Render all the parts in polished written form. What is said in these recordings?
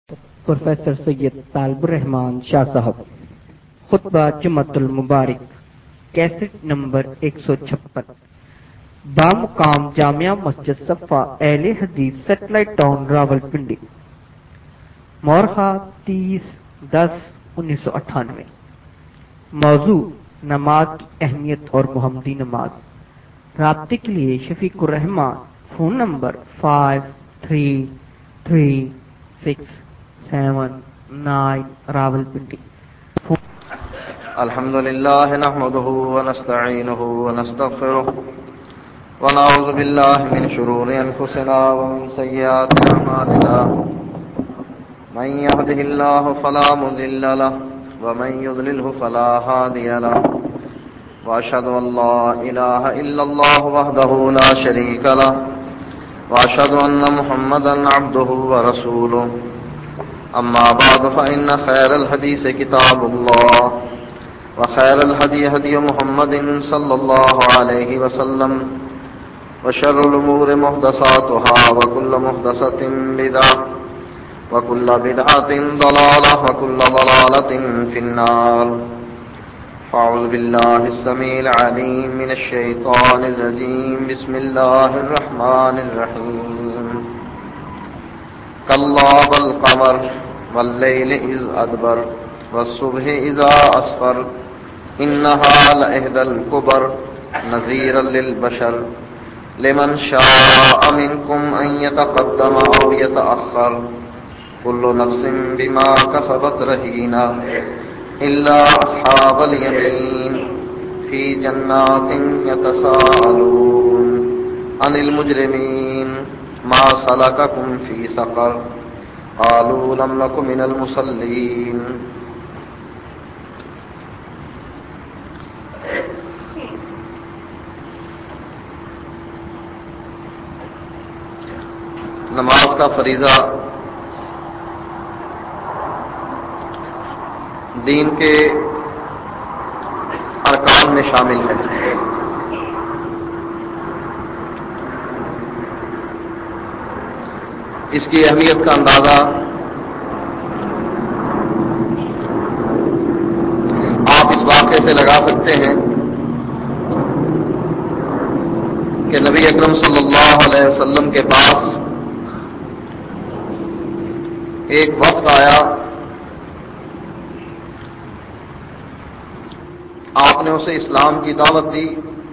Professor سید طالب الرحمان شاہ صاحب خطبہ جمعۃ المبارک کیسٹ نمبر 156 بامقام جامعہ مسجد صفا اہل حدیث سیٹلائٹ ٹاؤن راولپنڈی مورخہ 30/10/1998 موضوع نماز کی اہمیت اور محمدی نماز رابطے کے لیے شفیق الرحمان فون نمبر 533679 راولپنڈی الحمد لله نحمده ونستعينه ونستغفره ونعوذ بالله من شرور أنفسنا ومن سيئات أعمالنا من يهده الله فلا مضل له ومن يضلله فلا هادي له وأشهد أن لا إله إلا الله وحده لا شريك له وأشهد أن محمدا عبده ورسوله أما بعد فإن خير الحديث كتاب الله وخير الهدي هدي محمد صلى الله عليه وسلم وشر الأمور محدثاتها وكل محدثة بدعة وكل بدعة ضلالة وكل ضلالة في النار فأعوذ بالله السميع العليم من الشيطان الرجيم بسم الله الرحمن الرحيم كلا والقمر والليل إذ أدبر والصبح إذا أسفر إنها لإحدى الكبر نذيرا للبشر لمن شاء منكم أن يتقدم أو يتأخر كل نفس بما كسبت رهينة إلا أصحاب اليمين في جنات يتساءلون عن المجرمين ما سلككم في سقر قالوا لم نك من المصلين نماز کا فریضہ دین کے ارکان میں شامل ہے۔ اس کی اہمیت کا اندازہ آپ اس واقعے سے لگا سکتے ہیں کہ نبی اکرم صلی اللہ علیہ وسلم کے پاس ایک وفد آیا، آپ نے اسے اسلام کی دعوت دی،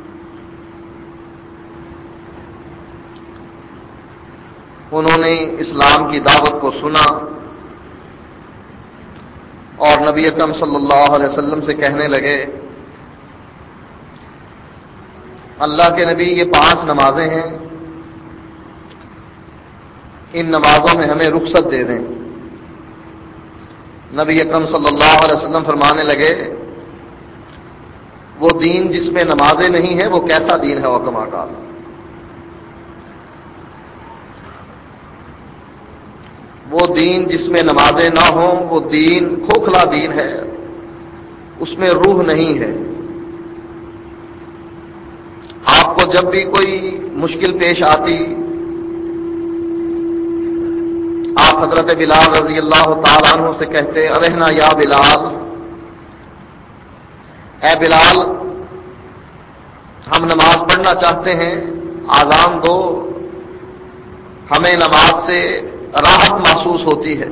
انہوں نے اسلام کی دعوت کو سنا اور نبی اکرم صلی اللہ علیہ وسلم سے کہنے لگے اللہ کے نبی یہ 5 نمازیں ہیں، ان نمازوں میں ہمیں رخصت دے دیں۔ نبی اکرم صلی اللہ علیہ وسلم فرمانے لگے وہ دین جس میں نمازیں نہیں ہیں وہ کیسا دین ہے وکما قال، وہ دین جس میں نمازیں نہ ہوں وہ دین کھوکھلا دین ہے، اس میں روح نہیں ہے۔ آپ کو جب بھی کوئی مشکل پیش آتی آپ حضرت بلال رضی اللہ تعالیٰ عنہ سے کہتے ارحنا یا بلال، اے بلال ہم نماز پڑھنا چاہتے ہیں، آذان دو، ہمیں نماز سے راحت محسوس ہوتی ہے۔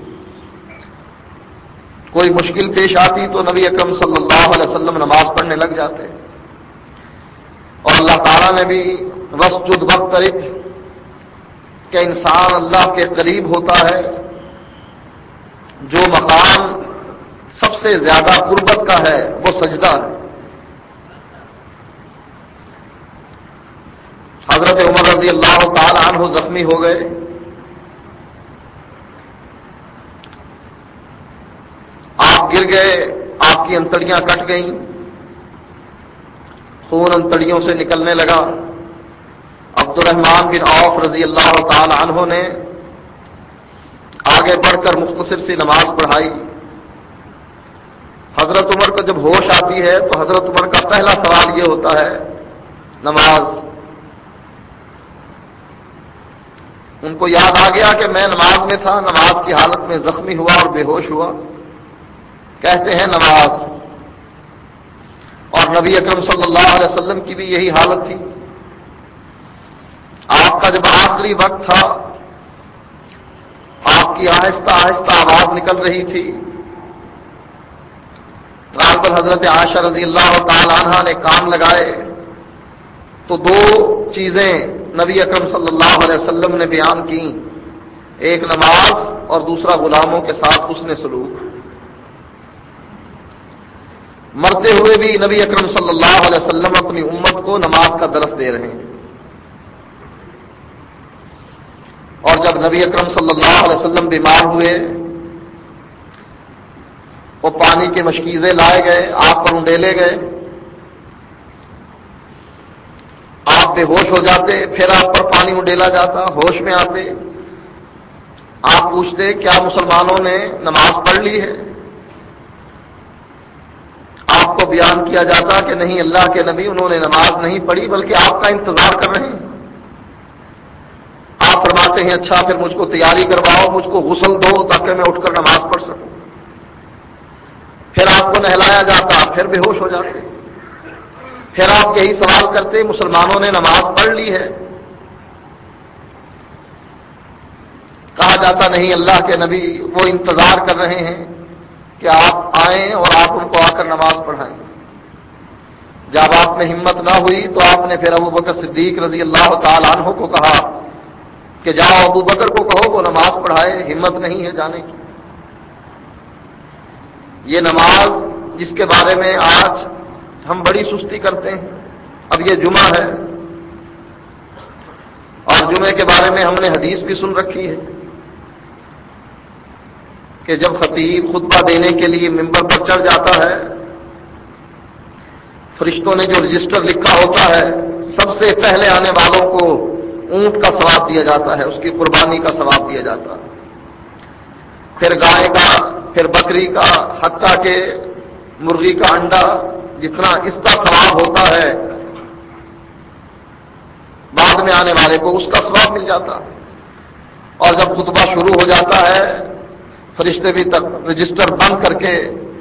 کوئی مشکل پیش آتی تو نبی اکرم صلی اللہ علیہ وسلم نماز پڑھنے لگ جاتے، اور اللہ تعالیٰ نے بھی واسجد واقترب کہ انسان اللہ کے قریب ہوتا ہے، جو مقام سب سے زیادہ قربت کا ہے وہ سجدہ ہے۔ حضرت عمر رضی اللہ تعالی عنہ زخمی ہو گئے، آپ گر گئے، آپ کی انتڑیاں کٹ گئیں، خون انتڑیوں سے نکلنے لگا۔ عبد الرحمن بن عوف رضی اللہ تعالی عنہ نے آگے بڑھ کر مختصر سی نماز پڑھائی۔ حضرت عمر کو جب ہوش آتی ہے تو حضرت عمر کا پہلا سوال یہ ہوتا ہے نماز، ان کو یاد آ گیا کہ میں نماز میں تھا، نماز کی حالت میں زخمی ہوا اور بے ہوش ہوا. کہتے ہیں نماز. اور نبی اکرم صلی اللہ علیہ وسلم کی بھی یہی حالت تھی. آپ کا جب آخری وقت تھا، آپ کی آہستہ آہستہ آواز نکل رہی تھی. غالباً حضرت عائشہ رضی اللہ تعالی عنہا نے کان لگائے تو دو چیزیں نبی اکرم صلی اللہ علیہ وسلم نے بیان کی، ایک نماز اور دوسرا غلاموں کے ساتھ حسن سلوک. مرتے ہوئے بھی نبی اکرم صلی اللہ علیہ وسلم اپنی امت کو نماز کا درس دے رہے ہیں. اور جب نبی اکرم صلی اللہ علیہ وسلم بیمار ہوئے، وہ پانی کے مشکیزیں لائے گئے، آپ پر انڈیلے گئے، آپ بے ہوش ہو جاتے، پھر آپ پر پانی انڈیلا جاتا، ہوش میں آتے. آپ پوچھتے کیا مسلمانوں نے نماز پڑھ لی ہے؟ آپ کو بیان کیا جاتا کہ نہیں اللہ کے نبی، انہوں نے نماز نہیں پڑھی بلکہ آپ کا انتظار کر رہے ہیں. آپ فرماتے ہیں اچھا پھر مجھ کو تیاری کرواؤ، مجھ کو غسل دو تاکہ میں اٹھ کر نماز پڑھ سکوں. پھر آپ کو نہلایا جاتا، پھر بے ہوش ہو جاتے. پھر آپ یہی سوال کرتے مسلمانوں نے نماز پڑھ لی ہے؟ کہا جاتا نہیں اللہ کے نبی، وہ انتظار کر رہے ہیں کہ آپ آئیں اور آپ ان کو آ کر نماز پڑھائیں. جب آپ میں ہمت نہ ہوئی تو آپ نے پھر ابو بکر صدیق رضی اللہ تعالی عنہ کو کہا کہ جاؤ ابو بکر کو کہو وہ نماز پڑھائے، ہمت نہیں ہے جانے کی. یہ نماز جس کے بارے میں آج ہم بڑی سستی کرتے ہیں. اب یہ جمعہ ہے اور جمعے کے بارے میں ہم نے حدیث بھی سن رکھی ہے کہ جب خطیب خطبہ دینے کے لیے ممبر پر چڑھ جاتا ہے، فرشتوں نے جو رجسٹر لکھا ہوتا ہے سب سے پہلے آنے والوں کو اونٹ کا ثواب دیا جاتا ہے، اس کی قربانی کا ثواب دیا جاتا ہے، پھر گائے کا، پھر بکری کا، حتیٰ کہ مرغی کا انڈا جتنا اس کا ثواب ہوتا ہے بعد میں آنے والے کو اس کا ثواب مل جاتا. اور جب خطبہ شروع ہو جاتا ہے فرشتے بھی تک رجسٹر بند کر کے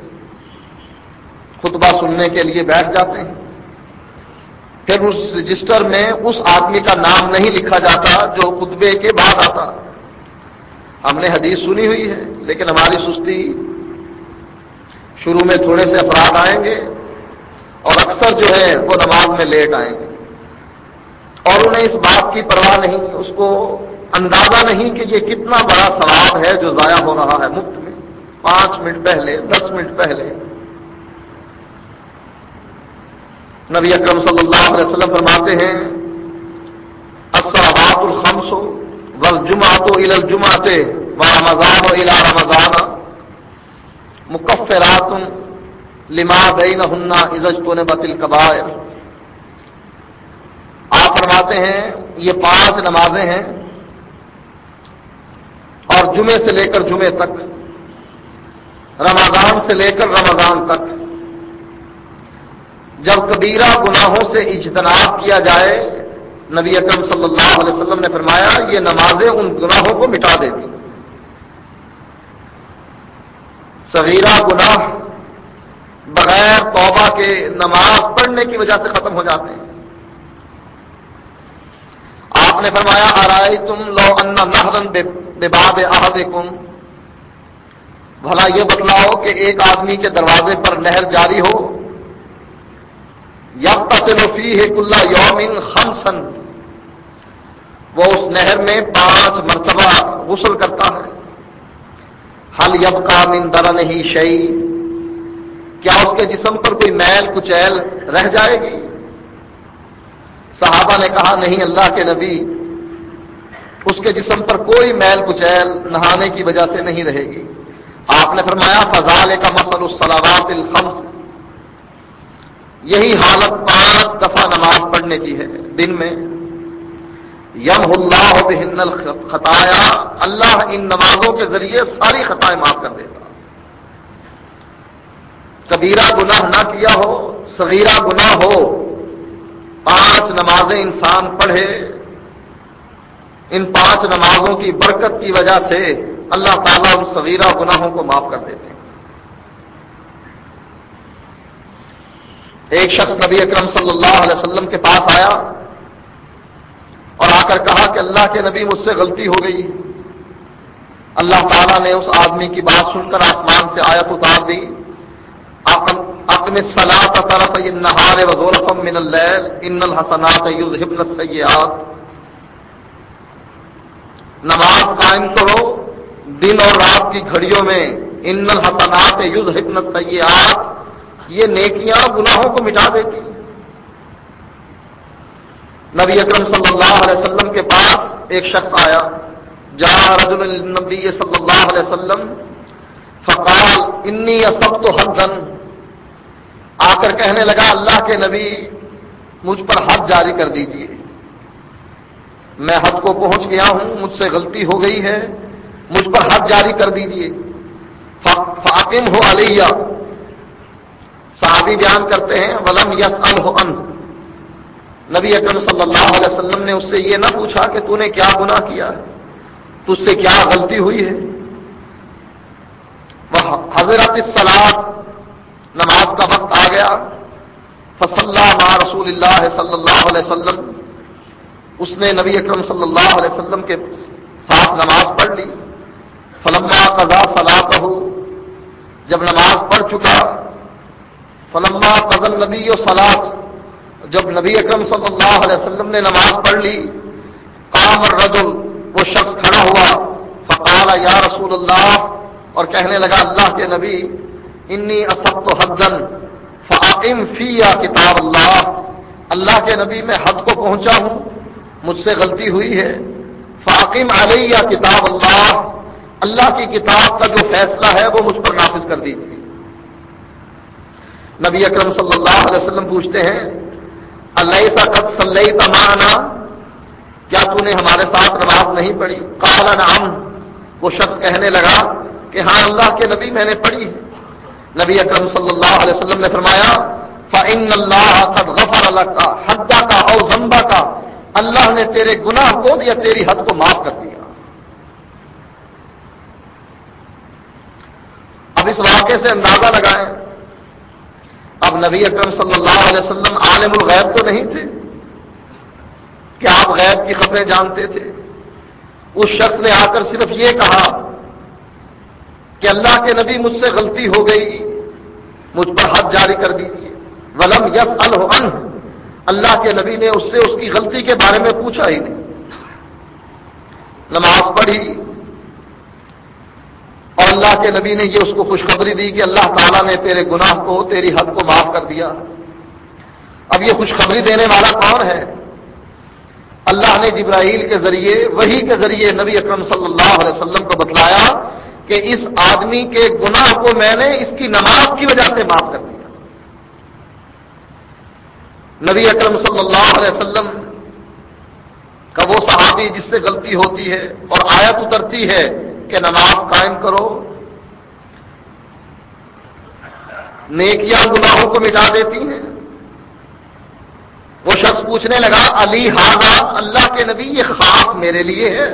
خطبہ سننے کے لیے بیٹھ جاتے ہیں. پھر اس رجسٹر میں اس آدمی کا نام نہیں لکھا جاتا جو خطبے کے بعد آتا. ہم نے حدیث سنی ہوئی ہے لیکن ہماری سستی، شروع میں تھوڑے سے افراد آئیں گے اور اکثر جو ہے وہ نماز میں لیٹ آئیں گے اور انہیں اس بات کی پرواہ نہیں، اس کو اندازہ نہیں کہ یہ کتنا بڑا ثواب ہے جو ضائع ہو رہا ہے مفت میں. 5 منٹ پہلے، 10 منٹ پہلے نبی اکرم صلی اللہ علیہ وسلم فرماتے ہیں الصلوات الخمس والجمعۃ الی الجمعۃ ورمضان الی رمضان مکفرات لما بینہن اذا اجتنبت الکبائر. آپ فرماتے ہیں یہ 5 نمازیں ہیں اور جمعے سے لے کر جمعے تک، رمضان سے لے کر رمضان تک جب کبیرہ گناہوں سے اجتناب کیا جائے، نبی اکرم صلی اللہ علیہ وسلم نے فرمایا یہ نمازیں ان گناہوں کو مٹا دیتی. صغیرہ گناہ بغیر توبہ کے نماز پڑھنے کی وجہ سے ختم ہو جاتے ہیں. آپ نے فرمایا ارائیتم لو ان نہرا بباب احدکم، بھلا یہ بتلاؤ کہ ایک آدمی کے دروازے پر نہر جاری ہو، یغتسل فیہ کل یوم خمسا، وہ اس نہر میں 5 مرتبہ غسل کرتا ہے، حل یبقى من درنہ شیء، کیا اس کے جسم پر کوئی میل کچیل رہ جائے گی؟ صحابہ نے کہا نہیں اللہ کے نبی، اس کے جسم پر کوئی میل کچیل نہانے کی وجہ سے نہیں رہے گی. آپ نے فرمایا فذلک مثل الصلوات الخمس، یہی حالت 5 دفعہ نماز پڑھنے کی ہے دن میں. یمحو اللہ بہن الخطایا، اللہ ان نمازوں کے ذریعے ساری خطائیں معاف کر دیتا. کبیرہ گناہ نہ کیا ہو، صغیرہ گناہ ہو، 5 نمازیں انسان پڑھے ان 5 نمازوں کی برکت کی وجہ سے اللہ تعالیٰ ان صغیرہ گناہوں کو معاف کر دیتے ہیں۔ ایک شخص نبی اکرم صلی اللہ علیہ وسلم کے پاس آیا اور آ کر کہا کہ اللہ کے نبی مجھ سے غلطی ہو گئی۔ اللہ تعالیٰ نے اس آدمی کی بات سن کر آسمان سے آیت اتار دی، اقم الصلاۃ طرفی النہار وزلفا من اللیل ان الحسنات یذہبن السیئات، نماز قائم کرو دن اور رات کی گھڑیوں میں، ان الحسنات یذہبن السیئات، یہ نیکیاں گناہوں کو مٹا دیتی۔ نبی اکرم صلی اللہ علیہ وسلم کے پاس ایک شخص آیا، جاء رجل للنبی صلی اللہ علیہ وسلم فقال انی اصبت حدا، آ کر کہنے لگا اللہ کے نبی مجھ پر حد جاری کر دیجیے، میں حد کو پہنچ گیا ہوں، مجھ سے غلطی ہو گئی ہے، مجھ پر حد جاری کر دیجیے۔ فاقمہ علیہ، صحابی بیان کرتے ہیں ولم یسألہ عنہ، نبی اکرم صلی اللہ علیہ وسلم نے اس سے یہ نہ پوچھا کہ تو نے کیا گناہ کیا ہے، تجھ سے کیا غلطی ہوئی ہے۔ حضرت الصلاۃ، نماز کا وقت آ گیا، فصلی مع رسول اللہ صلی اللہ علیہ وسلم، اس نے نبی اکرم صلی اللہ علیہ وسلم کے ساتھ نماز پڑھ لی۔ فلما قضا صلاتہ، جب نماز پڑھ چکا، فلما قضا النبی صلاۃ، جب نبی اکرم صلی اللہ علیہ وسلم نے نماز پڑھ لی، قام الرجل، وہ شخص کھڑا ہوا، فقال یا رسول اللہ، اور کہنے لگا اللہ کے نبی انی اصبت حدا فاقم فی کتاب اللہ، اللہ کے نبی میں حد کو پہنچا ہوں، مجھ سے غلطی ہوئی ہے، فاقم علیہ کتاب اللہ، اللہ کی کتاب کا جو فیصلہ ہے وہ مجھ پر نافذ کر دیجیے۔ نبی اکرم صلی اللہ علیہ وسلم پوچھتے ہیں الیس قد صلیت معنا، کیا تو نے ہمارے ساتھ نماز نہیں پڑھی؟ قال نعم، وہ شخص کہنے لگا کہ ہاں اللہ کے نبی میں نے پڑھی۔ نبی اکرم صلی اللہ علیہ وسلم نے فرمایا فإن اللہ قد غفر لك حدك او ذنبك، اللہ نے تیرے گناہ کو یا تیری حد کو معاف کر دیا۔ اب اس واقعے سے اندازہ لگائیں، اب نبی اکرم صلی اللہ علیہ وسلم عالم الغیب تو نہیں تھے کہ آپ غیب کی خبریں جانتے تھے۔ اس شخص نے آ کر صرف یہ کہا کہ اللہ کے نبی مجھ سے غلطی ہو گئی، مجھ پر حد جاری کر دیجیے۔ ولم یسألہ عنہ، اللہ کے نبی نے اس سے اس کی غلطی کے بارے میں پوچھا ہی نہیں۔ نماز پڑھی اور اللہ کے نبی نے یہ اس کو خوشخبری دی کہ اللہ تعالیٰ نے تیرے گناہ کو، تیری حد کو معاف کر دیا۔ اب یہ خوشخبری دینے والا کون ہے؟ اللہ نے جبرائیل کے ذریعے، وحی کے ذریعے نبی اکرم صلی اللہ علیہ وسلم کو بتلایا کہ اس آدمی کے گناہ کو میں نے اس کی نماز کی وجہ سے معاف کر دیا۔ نبی اکرم صلی اللہ علیہ وسلم کا وہ صحابی جس سے غلطی ہوتی ہے اور آیت اترتی ہے کہ نماز قائم کرو، نیکیاں گناہوں کو مٹا دیتی ہیں، وہ شخص پوچھنے لگا علی ھذا، اللہ کے نبی یہ خاص میرے لیے ہے؟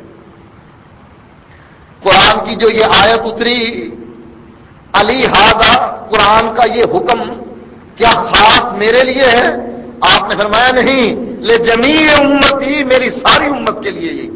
قرآن کی جو یہ آیت اتری علی ھذا، قرآن کا یہ حکم کیا خاص میرے لیے ہے؟ آپ نے فرمایا نہیں، لجمیع امتی، میری ساری امت کے لیے یہ،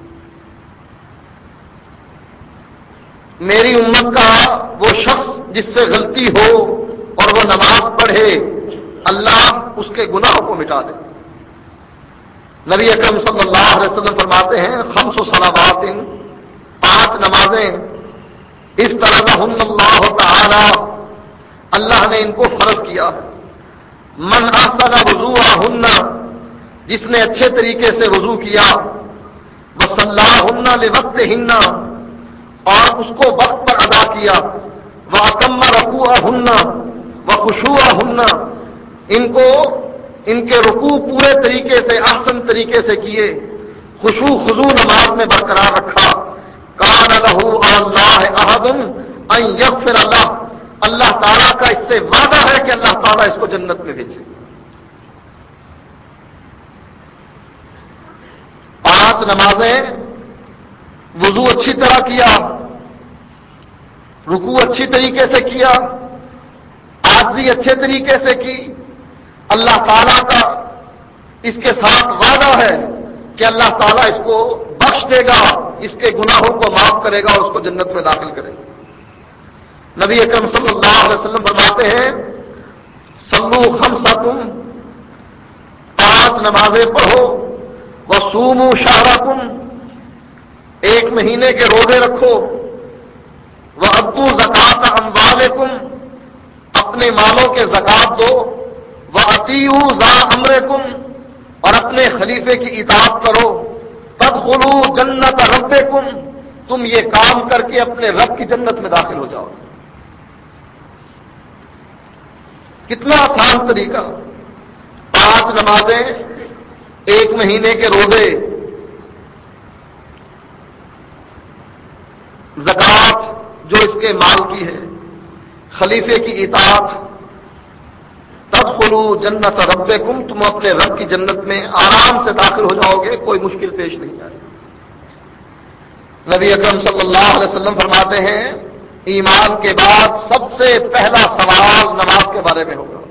میری امت کا وہ شخص جس سے غلطی ہو اور وہ نماز پڑھے، اللہ اس کے گناہوں کو مٹا دے۔ نبی اکرم صلی اللہ علیہ وسلم فرماتے ہیں 5 صلوات، 5 نمازیں افترضہن اللہ تعالی، اللہ نے ان کو فرض کیا ہے۔ من احسن وضوءہن، جس نے اچھے طریقے سے وضو کیا، وصلاہن لوقتہن، اور اس کو وقت پر ادا کیا، واتم رکوعہن وخشوعہن، ان کے رکوع پورے طریقے سے، احسن طریقے سے کیے، خشوع خضوع نماز میں برقرار رکھا، کان لہ علی اللہ عہد ان یغفر لہ، اللہ تعالیٰ کا اس سے وعدہ ہے کہ اللہ تعالیٰ اس کو جنت میں بھیجے۔ 5 5 نمازیں وضو اچھی طرح کیا، رکوع اچھی طریقے سے کیا، عاجزی اچھے طریقے سے کی، اللہ تعالیٰ کا اس کے ساتھ وعدہ ہے کہ اللہ تعالیٰ اس کو بخش دے گا، اس کے گناہوں کو معاف کرے گا اور اس کو جنت میں داخل کرے گا۔ نبی اکرم صلی اللہ علیہ وسلم فرماتے ہیں صلو خمسکم، 5 نمازیں پڑھو، وصوموا شہرکم، 1 مہینے کے روزے رکھو، وَأَدُّوا زَکَاةَ أَمْوَالِکُمْ، اپنے مالوں کے زکات دو، وَأَطِیعُوا ذَا أَمْرِکُمْ، اور اپنے خلیفے کی اطاعت کرو، تدخلوا جنت ربکم، تم یہ کام کر کے اپنے رب کی جنت میں داخل ہو جاؤ۔ کتنا آسان طریقہ، 5 نمازیں، 1 مہینے کے روزے، زکات جو اس کے مال کی ہے، خلیفے کی اطاعت، تدخلوا جنت ربکم، تم اپنے رب کی جنت میں آرام سے داخل ہو جاؤ گے، کوئی مشکل پیش نہیں آئے۔ نبی اکرم صلی اللہ علیہ وسلم فرماتے ہیں ایمان کے بعد سب سے پہلا سوال نماز کے بارے میں ہوگا۔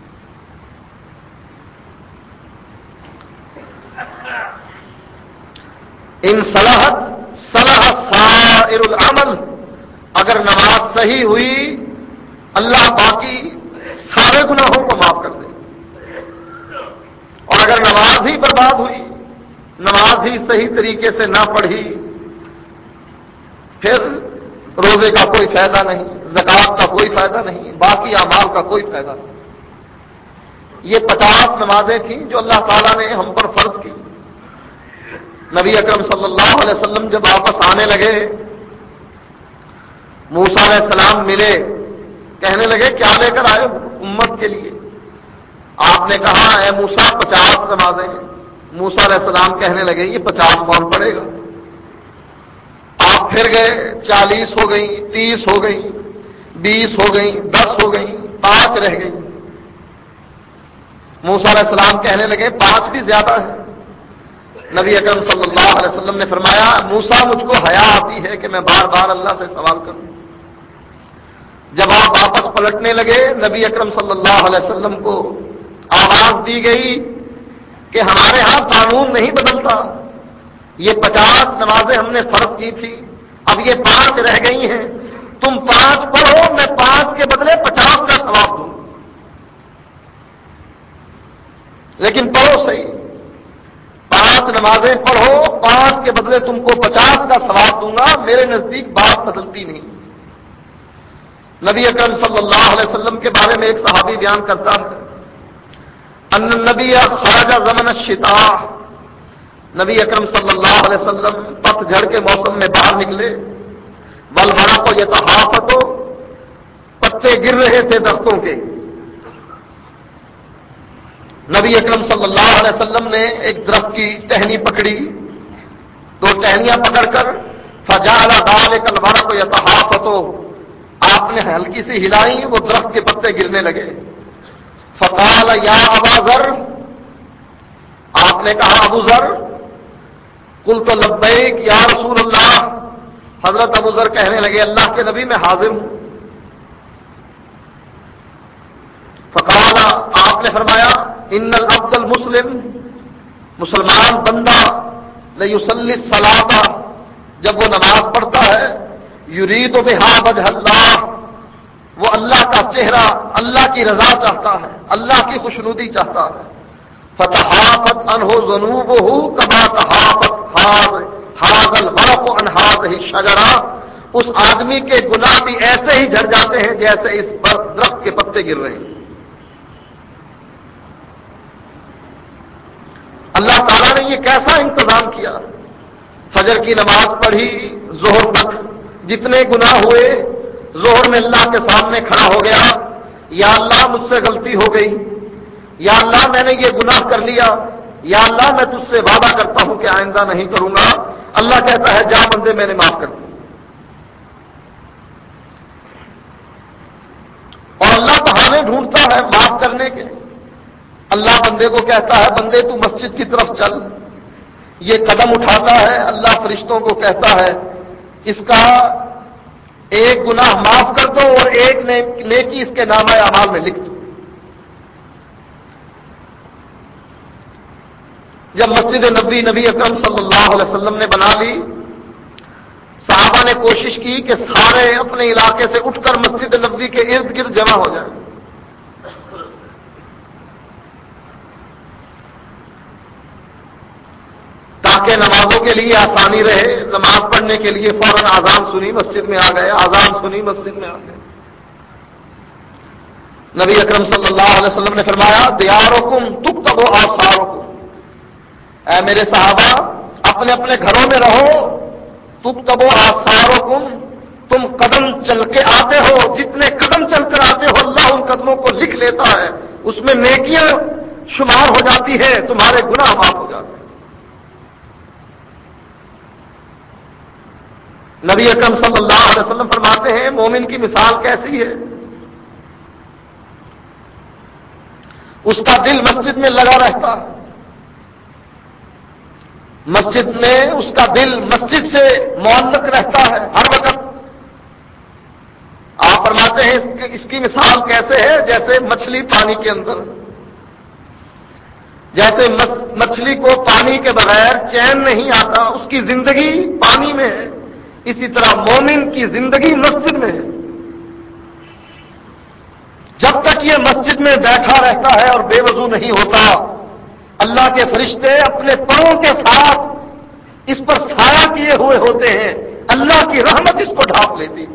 ان صلحت صلح سائر العمل، اگر نماز صحیح ہوئی اللہ باقی سارے گناہوں کو معاف کر دے، اور اگر نماز ہی برباد ہوئی، نماز ہی صحیح طریقے سے نہ پڑھی، پھر روزے کا کوئی فائدہ نہیں، زکات کا کوئی فائدہ نہیں، باقی اعمال کا کوئی فائدہ نہیں۔ یہ 50 نمازیں تھیں جو اللہ تعالیٰ نے ہم پر فرض کی۔ نبی اکرم صلی اللہ علیہ وسلم جب واپس آنے لگے، موسیٰ علیہ السلام ملے، کہنے لگے کیا لے کر آئے امت کے لیے؟ آپ نے کہا اے موسیٰ 50 نمازیں ہیں۔ موسیٰ علیہ السلام کہنے لگے یہ 50 کون پڑے گا؟ آپ پھر گئے، 40 ہو گئیں، 30 ہو گئیں، 20 ہو گئیں، 10 ہو گئیں، 5 رہ گئیں۔ موسیٰ علیہ السلام کہنے لگے 5 بھی زیادہ ہے۔ نبی اکرم صلی اللہ علیہ وسلم نے فرمایا موسیٰ مجھ کو حیا آتی ہے کہ میں بار بار اللہ سے سوال کروں۔ جب آپ واپس پلٹنے لگے، نبی اکرم صلی اللہ علیہ وسلم کو آواز دی گئی کہ ہمارے ہاں قانون نہیں بدلتا، یہ 50 نمازیں ہم نے فرض کی تھی، اب یہ 5 رہ گئی ہیں، تم 5 پڑھو، میں 5 کے بدلے 50 کا ثواب دوں، لیکن پڑھو صحیح، 5 نمازیں پڑھو، 5 کے بدلے تم کو 50 کا ثواب دوں گا، میرے نزدیک بات بدلتی نہیں۔ نبی اکرم صلی اللہ علیہ وسلم کے بارے میں ایک صحابی بیان کرتا ہے ان النبی خرج زمن الشتاء، نبی اکرم صلی اللہ علیہ وسلم پت جھڑ کے موسم میں باہر نکلے، والورق یتہافت، پتے گر رہے تھے درختوں کے۔ نبی اکرم صلی اللہ علیہ وسلم نے ایک درخت کی ٹہنی پکڑی، 2 ٹہنیاں پکڑ کر فجعل ذلک الورق یتہافت، آپ نے ہلکی سی ہلائی، وہ درخت کے پتے گرنے لگے۔ فقال یا ابا ذر، آپ نے کہا ابو ذر، قلت لبیک یا رسول اللہ، حضرت ابو ذر کہنے لگے اللہ کے نبی میں حاضر ہوں۔ فقال، آپ نے فرمایا ان العبد المسلم، مسلمان بندہ لیصلی الصلاۃ، جب وہ نماز پڑھتا ہے، یرید بہا وجہ اللہ، وہ اللہ کا چہرہ، اللہ کی رضا چاہتا ہے، اللہ کی خوشنودی چاہتا ہے۔ فتحافت عنہ ذنوبہ کما تحافت ھذا الورق عن ھذہ الشجرہ، اس آدمی کے گناہ بھی ایسے ہی جھڑ جاتے ہیں جیسے اس درخت کے پتے گر رہے ہیں۔ اللہ تعالیٰ نے یہ کیسا انتظام کیا؟ فجر کی نماز پڑھی، ظہر تک جتنے گناہ ہوئے، ظہر میں اللہ کے سامنے کھڑا ہو گیا، یا اللہ مجھ سے غلطی ہو گئی، یا اللہ میں نے یہ گناہ کر لیا، یا اللہ میں تجھ سے وعدہ کرتا ہوں کہ آئندہ نہیں کروں گا۔ اللہ کہتا ہے جا بندے میں نے معاف کر دیا، اور اللہ بہانے ڈھونڈتا ہے معاف کرنے کے۔ اللہ بندے کو کہتا ہے بندے تو مسجد کی طرف چل، یہ قدم اٹھاتا ہے، اللہ فرشتوں کو کہتا ہے اس کا ایک گناہ معاف کر دو اور ایک نیکی اس کے نامہ اعمال میں لکھ دو۔ جب مسجد نبی نبی اکرم صلی اللہ علیہ وسلم نے بنا لی، صحابہ نے کوشش کی کہ سارے اپنے علاقے سے اٹھ کر مسجد نبوی کے ارد گرد جمع ہو جائیں، تاکہ نمازوں کے لیے آسانی رہے۔ نماز پڑھنے کے لیے فوراً اذان سنی، مسجد میں آ گئے، اذان سنی، مسجد میں آ گئے۔ نبی اکرم صلی اللہ علیہ وسلم نے فرمایا دیارکم تکتب آثارکم، اے میرے صحابہ اپنے اپنے گھروں میں رہو، تکتب آثارکم، تم قدم چل کے آتے ہو، جتنے قدم چل کر آتے ہو اللہ ان قدموں کو لکھ لیتا ہے، اس میں نیکیاں شمار ہو جاتی ہیں، تمہارے گناہ معاف ہو جاتے ہیں۔ نبی اکرم صلی اللہ علیہ وسلم فرماتے ہیں مومن کی مثال کیسی ہے؟ اس کا دل مسجد میں لگا رہتا ہے، مسجد میں اس کا دل مسجد سے معلق رہتا ہے ہر وقت۔ آپ فرماتے ہیں اس کی مثال کیسے ہے؟ جیسے مچھلی پانی کے اندر، جیسے مچھلی کو پانی کے بغیر چین نہیں آتا، اس کی زندگی پانی میں ہے، اسی طرح مومن کی زندگی مسجد میں ہے۔ جب تک یہ مسجد میں بیٹھا رہتا ہے اور بے وضو نہیں ہوتا، اللہ کے فرشتے اپنے پاؤں کے ساتھ اس پر سایہ کیے ہوئے ہوتے ہیں، اللہ کی رحمت اس کو ڈھانپ لیتی۔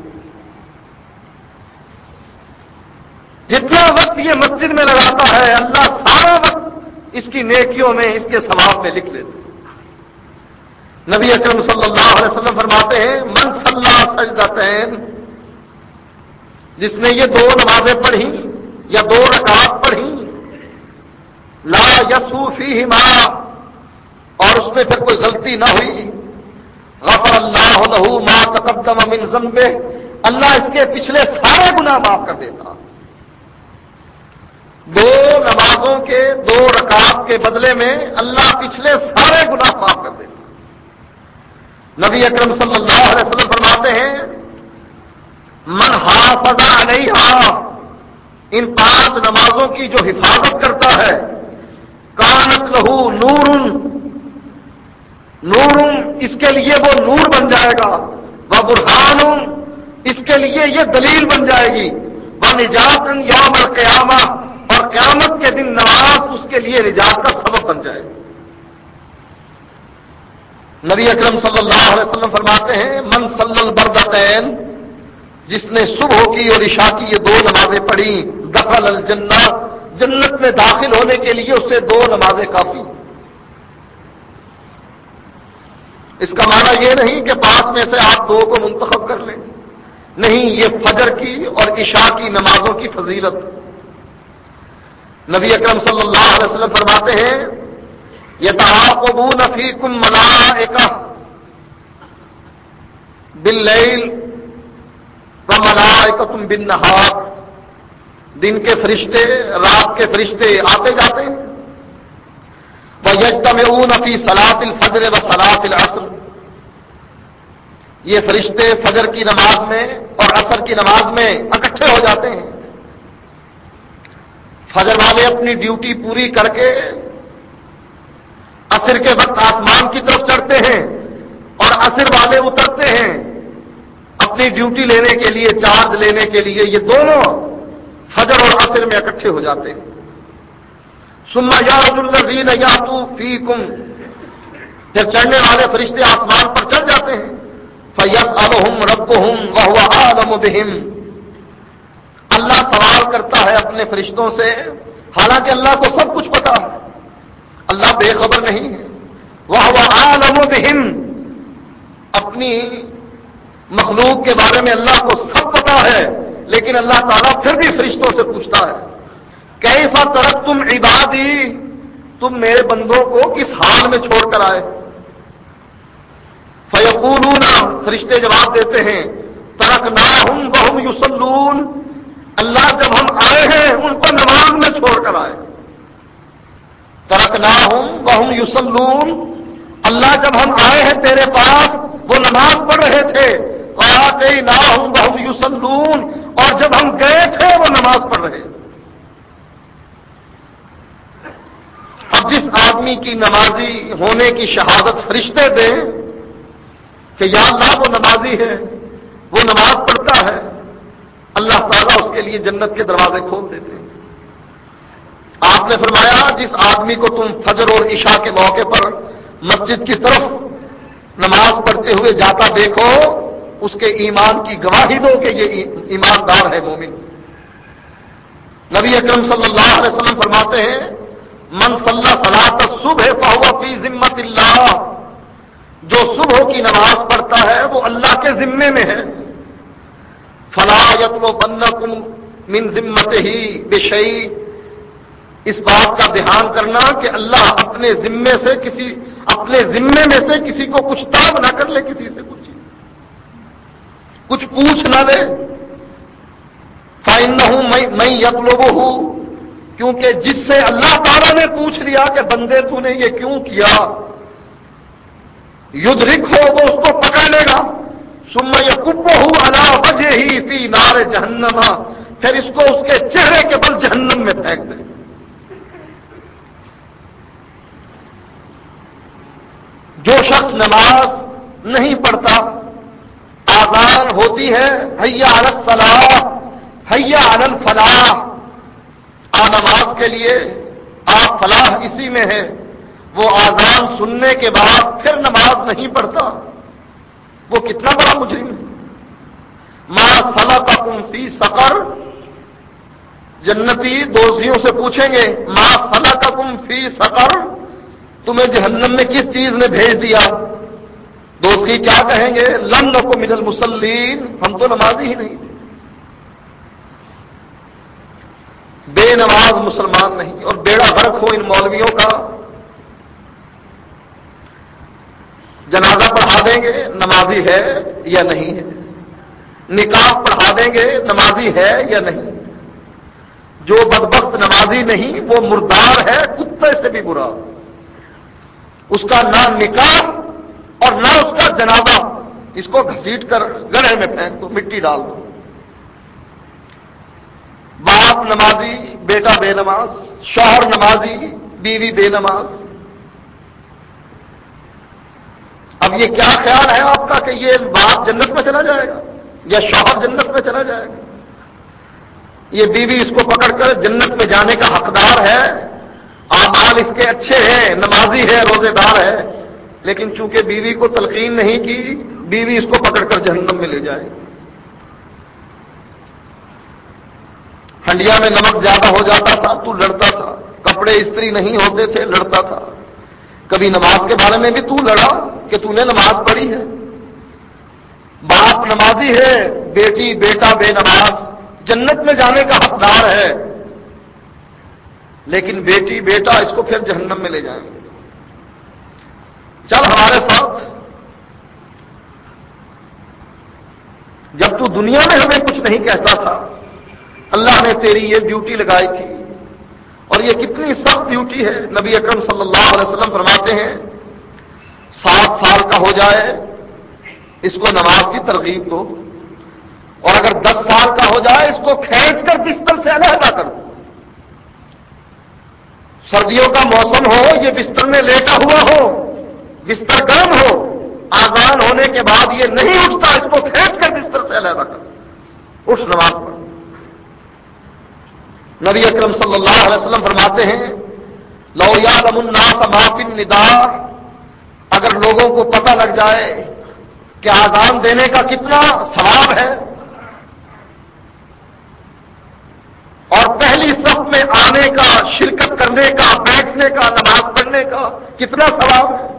جتنا وقت یہ مسجد میں لگاتا ہے اللہ سارا وقت اس کی نیکیوں میں، اس کے ثواب میں لکھ لیتے۔ نبی اکرم صلی اللہ علیہ وسلم فرماتے ہیں من صلی سجدتین، جس نے یہ دو نمازیں پڑھی یا دو رکعات پڑھی، لا یسو فیہما، اور اس میں پھر کوئی غلطی نہ ہوئی، غفر اللہ لہ ما تقدم من ذنبہ، اللہ اس کے پچھلے سارے گناہ معاف کر دیتا۔ دو نمازوں کے دو رکعات کے بدلے میں اللہ پچھلے سارے گناہ معاف کر دیتا۔ نبی اکرم صلی اللہ علیہ وسلم فرماتے ہیں من حافظ علیہا، ان 5 نمازوں کی جو حفاظت کرتا ہے، کانت لہو نور، نور اس کے لیے وہ نور بن جائے گا، وہ برہان اس کے لیے یہ دلیل بن جائے گی، وہ نجات یوم القیامہ، اور قیامت کے دن نماز اس کے لیے نجات کا سبب بن جائے گی۔ نبی اکرم صلی اللہ علیہ وسلم فرماتے ہیں من صلی البردتین، جس نے صبح کی اور عشاء کی یہ 2 نمازیں پڑھی، دخل الجنہ، جنت میں داخل ہونے کے لیے اسے 2 نمازیں کافی۔ اس کا معنی یہ نہیں کہ 5 میں سے آپ 2 کو منتخب کر لیں، نہیں، یہ فجر کی اور عشاء کی نمازوں کی فضیلت۔ نبی اکرم صلی اللہ علیہ وسلم فرماتے ہیں یتعاقبون فیکم ملائکہ باللیل وملائکۃ بالنہار، دن کے فرشتے رات کے فرشتے آتے جاتے ہیں، وَيَجْتَمِعُونَ فِي صَلَاةِ الْفَجْرِ وَصَلَاةِ الْعَصْرِ، یہ فرشتے فجر کی نماز میں اور عصر کی نماز میں اکٹھے ہو جاتے ہیں۔ فجر والے اپنی ڈیوٹی پوری کر کے عصر کے وقت آسمان کی طرف چڑھتے ہیں، اور عصر والے اترتے ہیں اپنی ڈیوٹی لینے کے لیے، چارج لینے کے لیے، یہ دونوں فجر اور عصر میں اکٹھے ہو جاتے ہیں۔ ثم یعرج الذین یاتوا فیکم، پھر چڑھنے والے فرشتے آسمان پر چڑھ جاتے ہیں، فیسألہم ربہم وہو اعلم بہم، اللہ سوال کرتا ہے اپنے فرشتوں سے، حالانکہ اللہ کو سب کچھ پتا ہے، اللہ بے خبر نہیں ہے، وہو اعلم بہم، اپنی مخلوق کے بارے میں اللہ کو سب پتا ہے، لیکن اللہ تعالیٰ پھر بھی فرشتوں سے پوچھتا ہے کیف ترکتم عبادی، تم میرے بندوں کو کس حال میں چھوڑ کر آئے؟ فیقولون، فرشتے جواب دیتے ہیں ترکناہم وہم یصلون، اللہ جب ہم آئے ہیں ان کو نماز میں چھوڑ کر آئے، ترکناہم وہم یصلون، اللہ جب ہم آئے ہیں تیرے پاس وہ نماز پڑھ رہے تھے، وآتیناہم وہم یصلون، اور جب ہم گئے تھے وہ نماز پڑھ رہے تھے۔ اب جس آدمی کی نمازی ہونے کی شہادت فرشتے دیں کہ یا اللہ وہ نمازی ہے، وہ نماز پڑھتا ہے، اللہ تعالیٰ اس کے لیے جنت کے دروازے کھول دیتے ہیں۔ آپ نے فرمایا جس آدمی کو تم فجر اور عشاء کے موقع پر مسجد کی طرف نماز پڑھتے ہوئے جاتا دیکھو، اس کے ایمان کی گواہی دو کہ یہ ایماندار ہے، مومن۔ نبی اکرم صلی اللہ علیہ وسلم فرماتے ہیں من صلی صلاۃ الصبح فہو فی ذمۃ اللہ، جو صبح کی نماز پڑھتا ہے وہ اللہ کے ذمے میں ہے۔ فلا یطلبنکم من ذمتہ بشیء، اس بات کا دھیان کرنا کہ اللہ اپنے ذمے میں سے کسی کو کچھ طلب نہ کر لے، کسی سے کچھ پوچھ نہ لے۔ فإنہ من یطلبہ، کیونکہ جس سے اللہ تعالیٰ نے پوچھ لیا کہ بندے تو نے یہ کیوں کیا، یدرک ہو، وہ اس کو پکڑ لے گا۔ ثم یکبہ علی وجہہ فی نار جہنم، پھر اس کو اس کے چہرے کے بل جہنم میں پھینک دے۔ جو شخص نماز نہیں پڑھتا، آذان ہوتی ہے حی علی الصلاۃ حی علی الفلاح، نماز کے لیے آپ فلاح اسی میں ہے، وہ آذان سننے کے بعد پھر نماز نہیں پڑھتا، وہ کتنا بڑا مجرم ہے۔ ما سلککم فی سقر، جنتی دوزیوں سے پوچھیں گے ما سلککم فی سقر، تمہیں جہنم میں کس چیز نے بھیج دیا؟ دوزخی کیا کہیں گے؟ لم نک من المصلین، ہم تو نمازی ہی نہیں تھے۔ بے نماز مسلمان نہیں، اور بیڑا غرق ہو ان مولویوں کا۔ جنازہ پڑھا دیں گے نمازی ہے یا نہیں ہے، نکاح پڑھا دیں گے نمازی ہے یا نہیں۔ جو بدبخت نمازی نہیں وہ مردار ہے، کتے سے بھی برا، اس کا نہ نکاح اور نہ اس کا جنازہ، اس کو گھسیٹ کر گڑھے میں پھینک دو، مٹی ڈال دو۔ باپ نمازی بیٹا بے نماز، شوہر نمازی بیوی بے نماز۔ اب یہ کیا خیال ہے آپ کا کہ یہ باپ جنت میں چلا جائے گا یا شوہر جنت میں چلا جائے گا؟ یہ بیوی اس کو پکڑ کر جنت میں جانے کا حقدار ہے، اعمال اس کے اچھے ہیں، نمازی ہے، روزے دار ہے، لیکن چونکہ بیوی کو تلقین نہیں کی، بیوی اس کو پکڑ کر جہنم میں لے جائے گی۔ ہنڈیا میں نمک زیادہ ہو جاتا تھا تو لڑتا تھا، کپڑے استری نہیں ہوتے تھے لڑتا تھا، کبھی نماز کے بارے میں بھی تو لڑا کہ تو نے نماز پڑھی ہے۔ باپ نمازی ہے، بیٹی بیٹا بے نماز، جنت میں جانے کا حقدار ہے، لیکن بیٹی بیٹا اس کو پھر جہنم میں لے جائیں گے۔ چل ہمارے ساتھ، جب تو دنیا میں ہمیں کچھ نہیں کہتا تھا، اللہ نے تیری یہ ڈیوٹی لگائی تھی، اور یہ کتنی سخت ڈیوٹی ہے۔ نبی اکرم صلی اللہ علیہ وسلم فرماتے ہیں 7 سال کا ہو جائے اس کو نماز کی ترغیب دو، اور اگر 10 سال کا ہو جائے اس کو کھینچ کر بستر سے علیحدہ کر دو۔ سردیوں کا موسم ہو، یہ بستر میں لیٹا ہوا ہو، بستر گرم ہو، آذان ہونے کے بعد یہ نہیں اٹھتا، اس کو کھینچ کر بستر سے علیحدہ کر دو، اٹھ نماز پڑھ۔ نبی اکرم صلی اللہ علیہ وسلم فرماتے ہیں لو یعلم الناس ما فی النداء، اگر لوگوں کو پتہ لگ جائے کہ آذان دینے کا کتنا ثواب ہے اور پہلی صف میں آنے کا، شرکت کرنے کا، بیٹھنے کا، نماز پڑھنے کا کتنا ثواب ہے،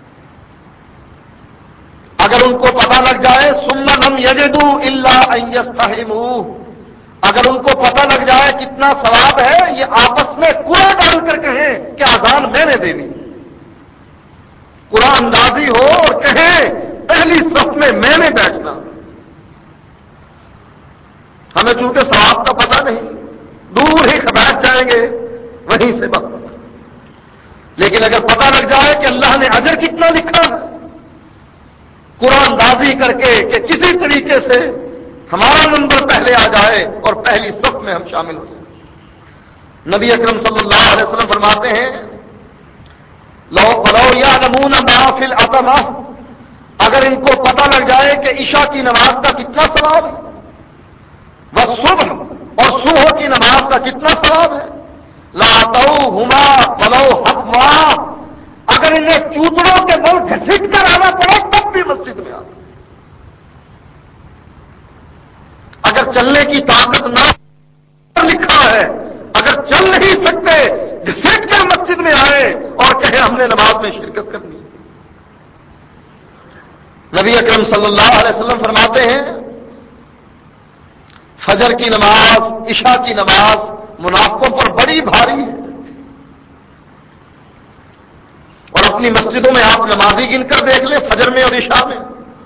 اگر ان کو پتہ لگ جائے ثم لم یجدوا الا ان یستحموا، اگر ان کو پتہ لگ جائے کتنا ثواب ہے، یہ آپس میں قرآن ڈال کر کہیں کہ آذان میں نے دینی، قرآن اندازی ہو اور کہیں پہلی صف میں نے بیٹھنا۔ ہمیں چونکہ ثواب کا پتہ نہیں، دور ہی بیٹھ جائیں گے وہیں سے بات، لیکن اگر پتہ لگ جائے کہ اللہ نے اجر کتنا کر کے کہ کسی طریقے سے ہمارا نمبر پہلے آ جائے اور پہلی صف میں ہم شامل ہو جائیں۔ نبی اکرم صلی اللہ علیہ وسلم فرماتے ہیں لو یعلمون ما فی العتمہ، اگر ان کو پتہ لگ جائے کہ عشاء کی نماز کا کتنا ثواب ہے، والصبح اور صبح کی نماز کا کتنا ثواب ہے، لاتوہما ولو حتما، اگر انہیں چوتڑوں کے بل گھسیٹ کر آنا پڑے تب بھی مسجد میں آنا، اگر چلنے کی طاقت نہ لکھا ہے، اگر چل نہیں سکتے گھسیٹ کر مسجد میں آئے اور کہے ہم نے نماز میں شرکت کرنی ہے۔ نبی اکرم صلی اللہ علیہ وسلم فرماتے ہیں فجر کی نماز، عشاء کی نماز منافقوں پر بڑی بھاری ہے، اور اپنی مسجدوں میں آپ نمازی گن کر دیکھ لیں، فجر میں اور عشاء میں،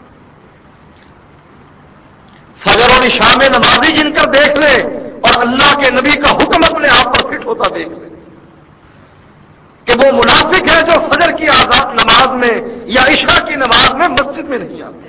فجر اور عشاء میں نمازی گن کر دیکھ لیں اور اللہ کے نبی کا حکم اپنے آپ پر فٹ ہوتا دیکھ لیں کہ وہ منافق ہے جو فجر کی آزاد نماز میں یا عشاء کی نماز میں مسجد میں نہیں آتے۔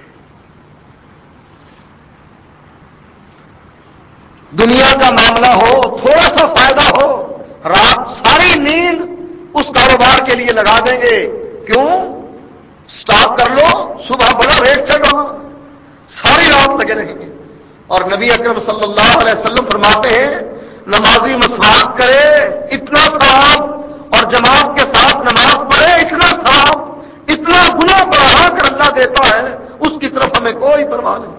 دنیا کا معاملہ ہو، تھوڑا سا فائدہ ہو، رات ساری نیند اس کاروبار کے لیے لگا دیں گے، کیوں؟ سٹاپ کر لو، صبح بڑا ریٹ چل رہا، ساری رات لگے رہیں گے۔ اور نبی اکرم صلی اللہ علیہ وسلم فرماتے ہیں نمازی مسواک کرے اتنا ثواب، اور جماعت کے ساتھ نماز پڑھے اتنا ثواب، اتنا گناہ بڑھا کر اللہ دیتا ہے، اس کی طرف ہمیں کوئی پرواہ نہیں۔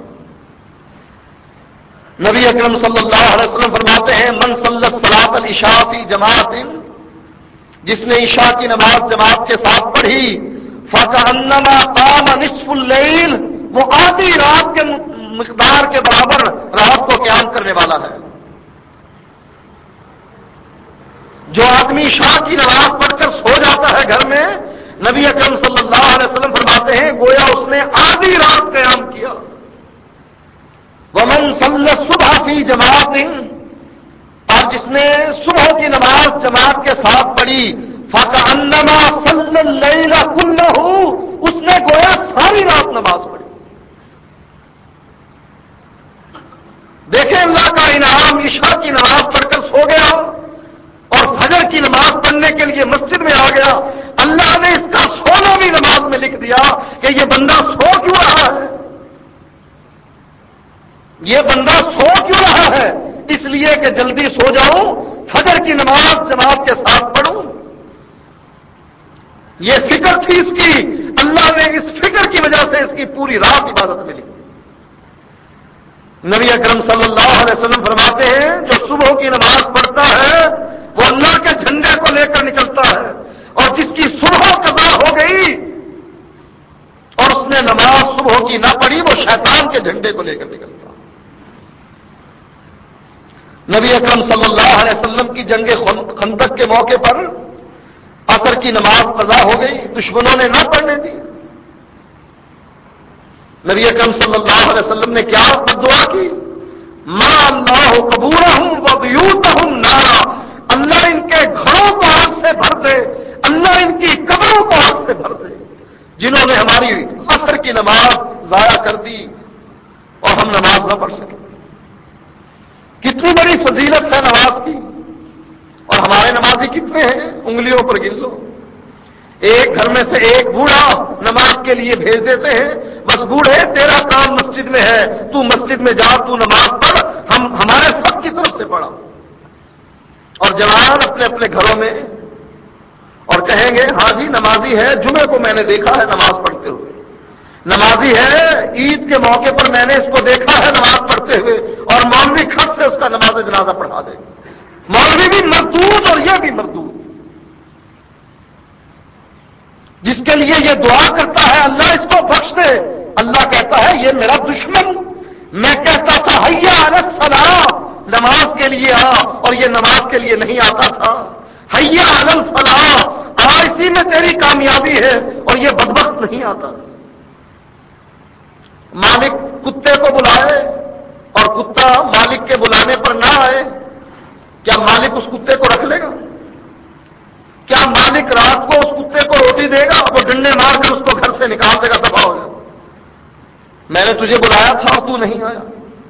نبی اکرم صلی اللہ علیہ وسلم فرماتے ہیں من صلی صلاۃ العشاء فی جماعت، جس نے عشاء کی نماز جماعت کے ساتھ پڑھی فکأنما قام نصف اللیل، وہ آدھی رات کے مقدار کے برابر رات کو قیام کرنے والا ہے۔ جو آدمی عشاء کی نماز پڑھ کر سو جاتا ہے گھر میں، نبی اکرم صلی اللہ علیہ وسلم فرماتے ہیں گویا اس نے آدھی رات قیام کیا۔ ومن صلی الصبح فی جماعت، اور جس نے صبح کی نماز جماعت کے ساتھ پڑھی فکأنما صلی اللیل کلہ، اس نے گویا ساری رات نماز پڑھی۔ دیکھیں اللہ کا انعام، عشاء کی نماز پڑھ کر سو گیا اور فجر کی نماز پڑھنے کے لیے مسجد میں آ گیا، اللہ نے اس کا سونا بھی نماز میں لکھ دیا کہ یہ بندہ سو کیوں رہا ہے، یہ بندہ سو کیوں رہا ہے، اس لیے کہ جلدی سو جاؤں، فجر کی نماز جماعت کے ساتھ پڑھوں۔ یہ فکر تھی اس کی، اللہ نے اس فکر کی وجہ سے اس کی پوری رات عبادت ملی۔ نبی اکرم صلی اللہ علیہ وسلم فرماتے ہیں جو صبح کی نماز پڑھتا ہے وہ اللہ کے جھنڈے کو لے کر نکلتا ہے، اور جس کی صبح قضا ہو گئی اور اس نے نماز صبح کی نہ پڑھی وہ شیطان کے جھنڈے کو لے کر نکلتا۔ نبی اکرم صلی اللہ علیہ وسلم کی جنگ خندق کے موقع پر عصر کی نماز قضا ہو گئی، دشمنوں نے نہ پڑھنے دی، نبی اکرم صلی اللہ علیہ وسلم نے کیا دعا کی، ما اللہ قبورہم وبیوتہم نارا، اللہ ان کے گھروں کو آگ سے بھر دے، اللہ ان کی قبروں کو آگ سے بھر دے، جنہوں نے ہماری عصر کی نماز ضائع کر دی اور ہم نماز نہ پڑھ سکے۔ کتنی بڑی فضیلت ہے نماز کی، اور ہمارے نمازی کتنے ہیں انگلیوں پر گن لو۔ ایک گھر میں سے ایک بوڑھا نماز کے لیے بھیج دیتے ہیں، بس بوڑھے تیرا کام مسجد میں ہے، تو مسجد میں جا، تو نماز پڑھ، ہم ہمارے سب کی طرف سے پڑھا۔ اور جوان اپنے اپنے گھروں میں اور کہیں گے ہاں جی نمازی ہے، جمعے کو میں نے دیکھا ہے نماز پڑھتے ہوئے، نمازی ہے، عید کے موقع پر میں نے اس کو دیکھا ہے نماز پڑھتے ہوئے، اور مولوی کھٹ سے اس کا نماز جنازہ پڑھا دے، مولوی بھی مردود اور یہ بھی مردود۔ جس کے لیے یہ دعا کرتا ہے اللہ اس کو بخش دے، اللہ کہتا ہے یہ میرا دشمن، میں کہتا تھا حیا علی الصلاۃ، نماز کے لیے آ، اور یہ نماز کے لیے نہیں آتا تھا، حیا علی الفلاح، اسی میں تیری کامیابی ہے، اور یہ بدبخت نہیں آتا۔ مالک کتے کو بلائے اور کتا مالک کے بلانے پر نہ آئے، کیا مالک اس کتے کو رکھ لے گا؟ کیا مالک رات کو اس کتے کو روٹی دے گا؟ وہ ڈنڈے مار کر اس کو گھر سے نکال دے گا، دفع ہو جائے۔ میں نے تجھے بلایا تھا اور تو نہیں آیا.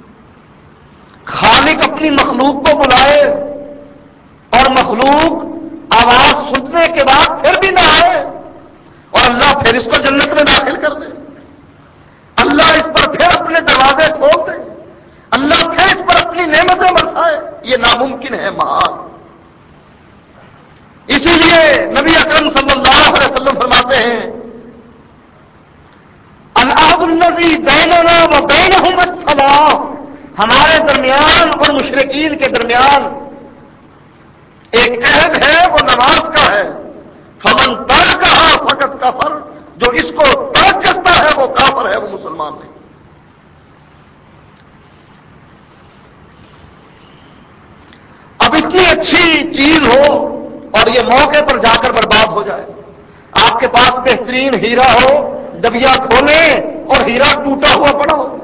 خالق اپنی مخلوق کو بلائے اور مخلوق آواز سننے کے بعد پھر بھی نہ آئے اور اللہ پھر اس کو جنت میں داخل کر دے. اللہ اس پر پھر اپنے دروازے کھول دے. اللہ پھر اس پر اپنی نعمتیں برسائے. یہ ناممکن ہے محال. اسی لیے نبی اکرم صلی اللہ علیہ وسلم فرماتے ہیں العہد الذی بیننا و بینہم الصلاۃ. ہمارے درمیان اور مشرکین کے درمیان ایک عہد ہے، وہ نماز کا ہے. فمن ترکھا فقد کفر. جو اس کو ترک کرتا ہے وہ کافر ہے، وہ مسلمان نہیں. اب اتنی اچھی چیز ہو اور یہ موقع پر جا کر برباد ہو جائے. آپ کے پاس بہترین ہیرا ہو، ڈبیا کھولیں اور ہیرا ٹوٹا ہوا پڑا ہو.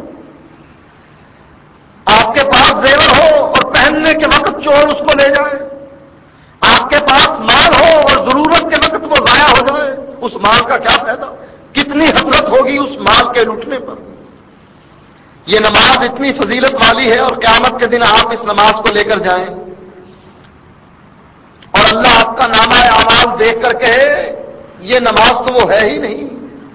آپ کے پاس زیور ہو اور پہننے کے وقت چور اس کو لے جائے. آپ کے پاس مال ہو اور ضرورت کے وقت وہ ضائع ہو جائے. اس مال کا کیا فائدہ؟ کتنی حسرت ہوگی اس مال کے لوٹنے پر. یہ نماز اتنی فضیلت والی ہے اور قیامت کے دن آپ اس نماز کو لے کر جائیں اور اللہ آپ کا نامہ اعمال دیکھ کر کہے یہ نماز تو وہ ہے ہی نہیں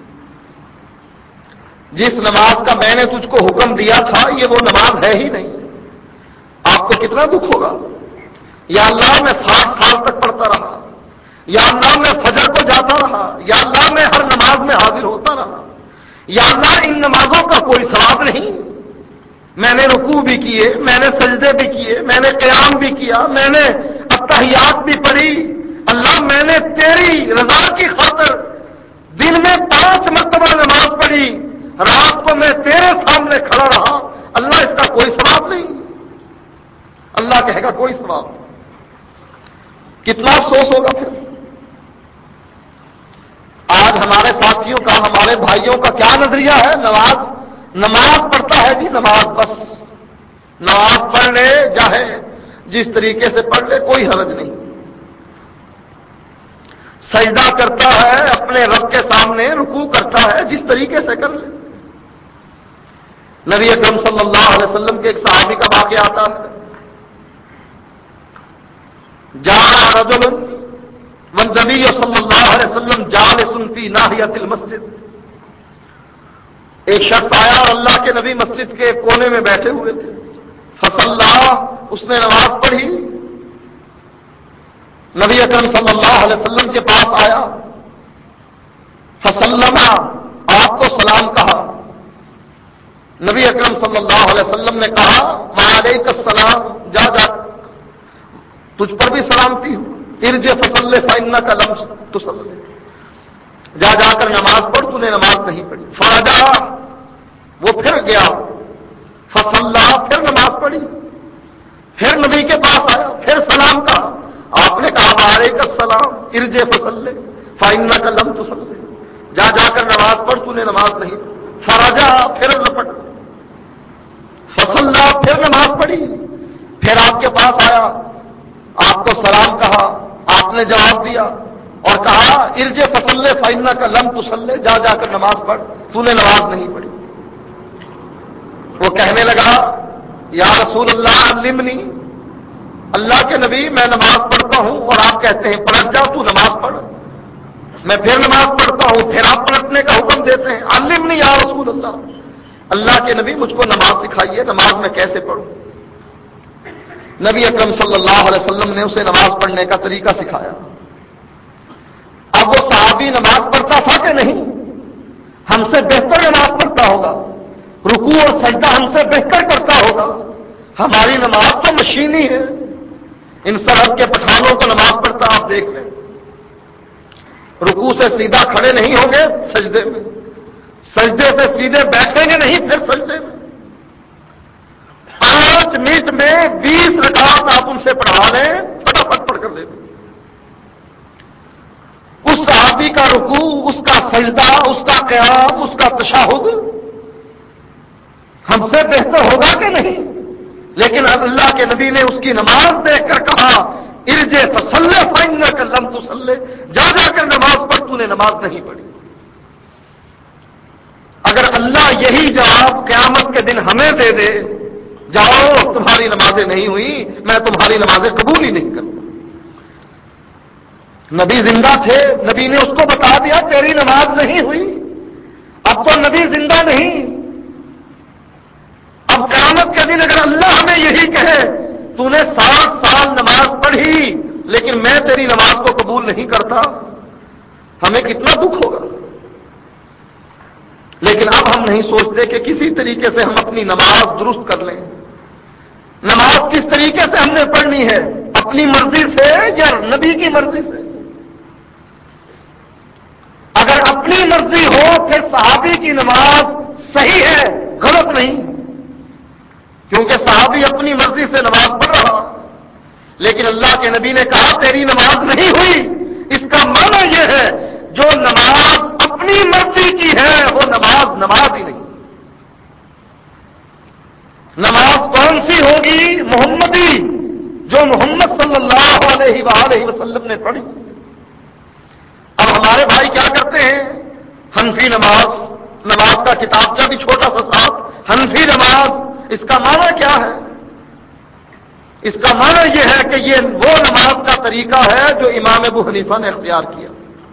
جس نماز کا میں نے تجھ کو حکم دیا تھا، یہ وہ نماز ہے ہی نہیں. آپ کو کتنا دکھ ہوگا. یا اللہ میں 60 سال تک پڑھتا رہا، یا اللہ میں فجر کو جاتا رہا، یا اللہ میں ہر نماز میں حاضر ہوتا رہا، یا اللہ ان نمازوں کا کوئی ثواب نہیں. میں نے رکوع بھی کیے، میں نے سجدے بھی کیے، میں نے قیام بھی کیا، میں نے التحیات بھی پڑھی. اللہ میں نے تیری رضا کی خاطر دن میں 5 مرتبہ نماز پڑھی، رات کو میں تیرے سامنے کھڑا رہا. اللہ اس کا کوئی ثواب نہیں. اللہ کہے گا کوئی ثواب نہیں. کتنا افسوس ہوگا پھر. آج ہمارے ساتھیوں کا، ہمارے بھائیوں کا کیا نظریہ ہے؟ نماز پڑھتا ہے جی، نماز بس. نماز پڑھ لے چاہے جس طریقے سے پڑھ لے، کوئی حرج نہیں. سجدہ کرتا ہے اپنے رب کے سامنے، رکوع کرتا ہے جس طریقے سے کر لے. نبی اکرم صلی اللہ علیہ وسلم کے ایک صحابی کا واقعہ آتا ہے. جاء رجل والنبی صلی اللہ علیہ وسلم جالس فی ناحیۃ المسجد. ایک شخص آیا اور اللہ کے نبی مسجد کے کونے میں بیٹھے ہوئے تھے. فصلی، اس نے نماز پڑھی. نبی اکرم صلی اللہ علیہ وسلم کے پاس آیا. فسلم، آپ کو سلام کہا. نبی اکرم صلی اللہ علیہ وسلم نے کہا وعلیک السلام، جا تجھ پر بھی سلامتی ہو. ارجع فصلی فانک لم تصلی، جا کر نماز پڑھ، تو نے نماز نہیں پڑھی. فرجع، وہ پھر گیا. فصلی، پھر نماز پڑھی. پھر نبی کے پاس آیا، پھر سلام کہا. آپ نے کہا وعلیک السلام، ارجع فصلی فانک لم تصلی، جا کر نماز پڑھ، تو نے نماز نہیں. فرجع، پھر لپٹ. فصلی، پھر نماز پڑھی. پھر آپ کے پاس آیا، آپ کو سلام کہا، آپ نے جواب دیا اور کہا ارجع فصلی فانک لم تصلی، جا کر نماز پڑھ، تو نے نماز نہیں پڑھی. وہ کہنے لگا یا رسول اللہ علمنی، اللہ کے نبی میں نماز پڑھتا ہوں اور آپ کہتے ہیں پلٹ جا، تو نماز پڑھ. میں پھر نماز پڑھتا ہوں، پھر آپ پلٹنے کا حکم دیتے ہیں. علمنی یا رسول اللہ، اللہ کے نبی مجھ کو نماز سکھائیے، نماز میں کیسے پڑھوں. نبی اکرم صلی اللہ علیہ وسلم نے اسے نماز پڑھنے کا طریقہ سکھایا. اب وہ صحابی نماز پڑھتا تھا کہ نہیں؟ ہم سے بہتر نماز پڑھتا ہوگا، رکوع اور سجدہ ہم سے بہتر کرتا ہوگا. ہماری نماز تو مشینی ہے. ان سرحد کے پٹھانوں کو نماز پڑھتا آپ دیکھ لیں، رکوع سے سیدھا کھڑے نہیں ہوں گے سجدے میں، سجدے سے سیدھے بیٹھیں گے نہیں پھر سجدے میں. 5 منٹ میں 20 رکعات آپ ان سے پڑھا لیں، فٹافٹ پڑھ کر دیں. اس صحابی کا رکوع، اس کا سجدہ، اس کا قیام، اس کا تشہد ہم سے بہتر ہوگا کہ نہیں؟ لیکن اللہ کے نبی نے اس کی نماز دیکھ کر کہا ارجع فصلی فانک لم تصلی، جا کر نماز پڑھ، تو نے نماز نہیں پڑھی. اگر اللہ یہی جواب اب قیامت کے دن ہمیں دے دے، جاؤ تمہاری نمازیں نہیں ہوئی، میں تمہاری نمازیں قبول ہی نہیں کروں۔ نبی زندہ تھے، نبی نے اس کو بتا دیا تیری نماز نہیں ہوئی۔ اب تو نبی زندہ نہیں، اب قیامت کے دن اگر اللہ ہمیں یہی کہے تو نے 60 سال نماز پڑھی لیکن میں تیری نماز کو قبول نہیں کرتا، ہمیں کتنا دکھ ہوگا۔ لیکن اب ہم نہیں سوچتے کہ کسی طریقے سے ہم اپنی نماز درست کر لیں۔ نماز کس طریقے سے ہم نے پڑھنی ہے؟ اپنی مرضی سے یا نبی کی مرضی سے؟ اگر اپنی مرضی ہو پھر صحابی کی نماز صحیح ہے، غلط نہیں، کیونکہ صحابی اپنی مرضی سے نماز پڑھ رہا، لیکن اللہ کے نبی نے کہا تیری نماز نہیں ہوئی۔ اس کا معنی یہ ہے جو نماز اپنی مرضی کی ہے وہ نماز ہی نہیں۔ نماز کون سی ہوگی؟ محمدی، جو محمد صلی اللہ علیہ وآلہ وسلم نے پڑھی۔ اب ہمارے بھائی کیا کرتے ہیں؟ حنفی نماز کا کتابچہ بھی چھوٹا سا صاحب، حنفی نماز، اس کا معنی کیا ہے؟ اس کا معنی یہ ہے کہ یہ وہ نماز کا طریقہ ہے جو امام ابو حنیفہ نے اختیار کیا۔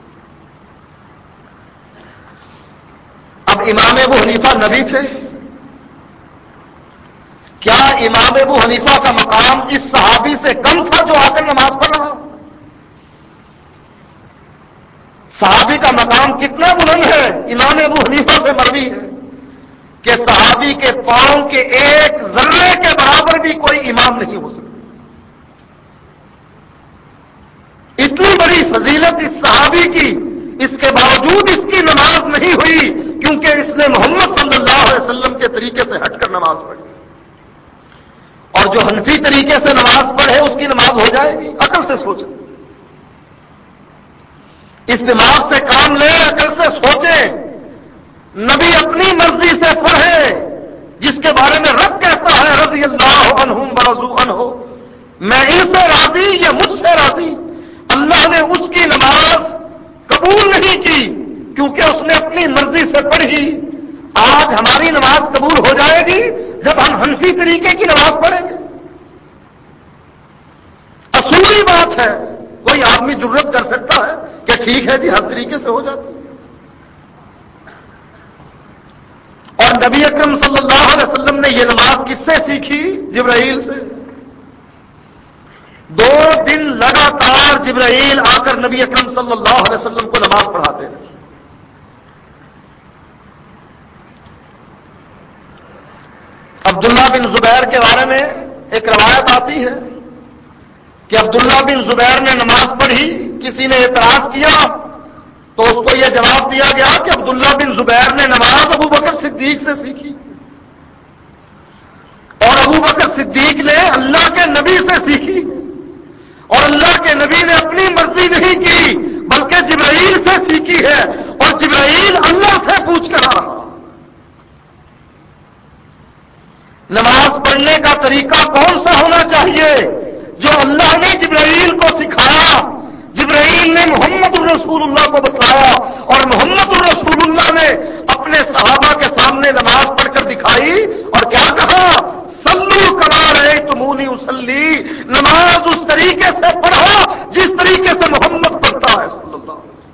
اب امام ابو حنیفہ نبی تھے، کیا امام ابو حنیفہ کا مقام اس صحابی سے کم تھا جو آ کر نماز پڑھ رہا؟ صحابی کا مقام کتنا بلند ہے؟ امام ابو حنیفہ سے مروی ہے کہ صحابی کے پاؤں کے ایک ذرے کے برابر بھی کوئی امام نہیں ہو سکتا۔ اتنی بڑی فضیلت اس صحابی کی، اس کے باوجود اس کی نماز نہیں ہوئی کیونکہ اس نے محمد صلی اللہ علیہ وسلم کے طریقے سے ہٹ کر نماز پڑھی۔ اور جو حنفی طریقے سے نماز پڑھے اس کی نماز ہو جائے گی؟ عقل سے سوچیں، اس دماغ سے کام لیں، عقل سے سوچیں۔ نبی اپنی مرضی سے پڑھے، جس کے بارے میں رب کہتا ہے رضی اللہ عنہم ورضوا عنہ، میں ان سے راضی یا مجھ سے راضی۔ اللہ نے اس کی نماز قبول نہیں کی کیونکہ اس نے اپنی مرضی سے پڑھی۔ آج ہماری نماز قبول ہو جائے گی جب ہم حنفی طریقے کی نماز پڑھیں گے۔ اصولی بات ہے، کوئی آدمی جرت کر سکتا ہے کہ ٹھیک ہے جی ہر طریقے سے ہو جاتی ہے۔ اور نبی اکرم صلی اللہ علیہ وسلم نے یہ نماز کس سے سیکھی؟ جبرائیل سے۔ 2 دن لگاتار جبرائیل آ کر نبی اکرم صلی اللہ علیہ وسلم کو نماز پڑھاتے رہے۔ عبداللہ بن زبیر کے بارے میں ایک روایت آتی ہے کہ عبداللہ بن زبیر نے نماز پڑھی، کسی نے اعتراض کیا تو اس کو یہ جواب دیا گیا کہ عبداللہ بن زبیر نے نماز ابو بکر صدیق سے سیکھی، اور ابو بکر صدیق نے اللہ کے نبی سے سیکھی، اور اللہ کے نبی نے اپنی مرضی نہیں کی بلکہ جبرائیل سے سیکھی ہے، اور جبرائیل اللہ سے پوچھ کر آ رہا۔ نماز پڑھنے کا طریقہ کون سا ہونا چاہیے؟ جو اللہ نے جبرائیل کو سکھایا، جبرائیل نے محمد الرسول اللہ کو بتلایا، اور محمد الرسول اللہ نے اپنے صحابہ کے سامنے نماز پڑھ کر دکھائی، اور کیا کہا؟ صلو کما رأیتمونی اصلی، نماز اس طریقے سے پڑھو جس طریقے سے محمد پڑھتا ہے صلی اللہ علیہ وسلم۔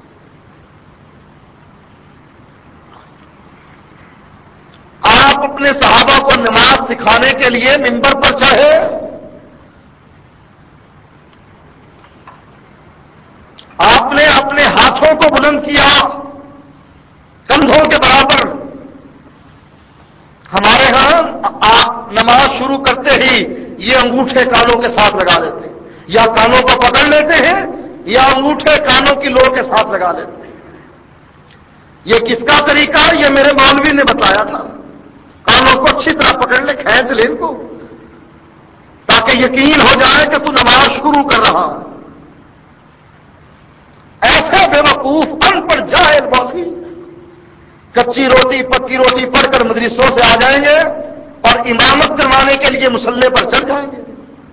آپ اپنے صحابہ کو نماز سکھانے کے لیے منبر پر چڑھے، آپ نے اپنے ہاتھوں کو بلند کیا کندھوں کے برابر۔ ہمارے ہاں آپ نماز شروع کرتے ہی یہ انگوٹھے کانوں کے ساتھ لگا لیتے ہیں، یا کانوں کو پکڑ لیتے ہیں یا انگوٹھے کانوں کی لو کے ساتھ لگا لیتے ہیں۔ یہ کس کا طریقہ؟ یہ میرے مولوی نے بتایا تھا۔ کانوں کو اچھی طرح پکڑ لے، کھینچ لے ان کو، تاکہ یقین ہو جائے کہ تو نماز شروع کر رہا۔ ایسے بے وقوف ان پڑھ جاہل مولوی کچی روٹی پکی روٹی پڑھ کر مدرسوں سے آ جائیں گے اور امامت کروانے کے لیے مصلے پر چڑھ جائیں گے۔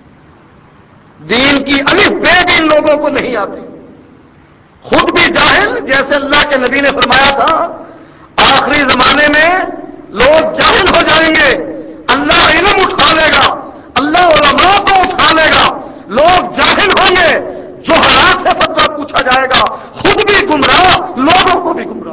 دین کی الف بے بھی ان لوگوں کو نہیں آتی، خود بھی جاہل، جیسے اللہ کے نبی نے فرمایا تھا آخری زمانے میں لوگ جاہل ہو جائیں گے، اللہ علم اٹھا لے گا، اللہ علماء کو اٹھا لے گا، لوگ جاہل ہوں گے، جو حالات سے فتویٰ پوچھا جائے گا، خود بھی گمراہ، لوگوں کو بھی گمراہ۔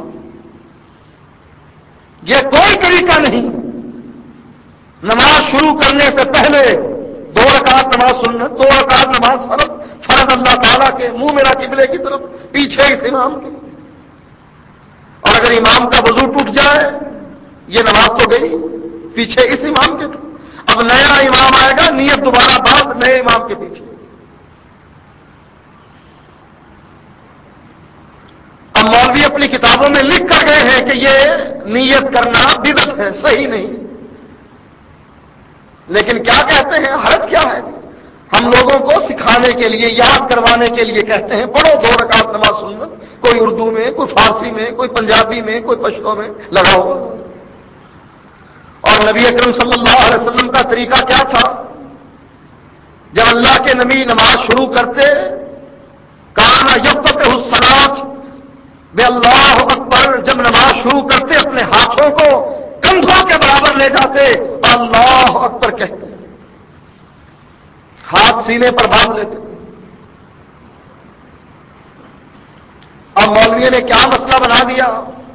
یہ کوئی طریقہ نہیں۔ نماز شروع کرنے سے پہلے 2 رکعت نماز سنت، 2 رکعت نماز فرض اللہ تعالیٰ کے، منہ میرا قبلے کی طرف، پیچھے اس امام کے۔ اور اگر امام کا وضو ٹوٹ جائے، یہ نماز تو گئی، پیچھے اس امام کے۔ اب نیا امام آئے گا، نیت دوبارہ بعد نئے امام کے پیچھے۔ اب مولوی اپنی کتابوں میں لکھ کر گئے ہیں کہ یہ نیت کرنا بدعت ہے، صحیح نہیں۔ لیکن کیا کہتے ہیں، حرج کیا ہے؟ ہم لوگوں کو سکھانے کے لیے، یاد کروانے کے لیے کہتے ہیں پڑھو 2 رکعت نماز سنت، کوئی اردو میں، کوئی فارسی میں، کوئی پنجابی میں، کوئی پشتو میں لگاؤ۔ اور نبی اکرم صلی اللہ علیہ وسلم کا طریقہ کیا تھا؟ جب اللہ کے نبی نماز شروع کرتے، کانا یفتتح الصلاۃ بے اللہ اکبر، جب نماز شروع کرتے اپنے ہاتھوں کو کندھوں کے برابر لے جاتے اور اللہ اکبر کہتے، ہاتھ سینے پر باندھ لیتے۔ اب مولوی نے کیا مسئلہ بنا دیا؟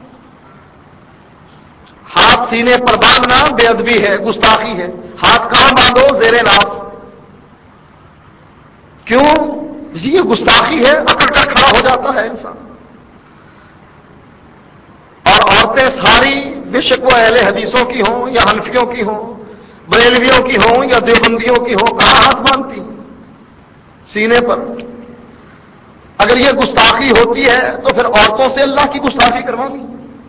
ہاتھ سینے پر باندھنا بے ادبی ہے، گستاخی ہے۔ ہاتھ کہاں باندھو؟ زیر ناف۔ کیوں؟ یہ گستاخی ہے، اکڑ کر کھڑا ہو جاتا ہے انسان۔ اور عورتیں ساری، بے شک وہ اہل حدیثوں کی ہوں یا حنفیوں کی ہوں، بریلویوں کی ہوں یا دیوبندیوں کی ہوں، کہاں ہاتھ باندھتی ہیں؟ سینے پر۔ اگر یہ گستاخی ہوتی ہے تو پھر عورتوں سے اللہ کی گستاخی کروانی۔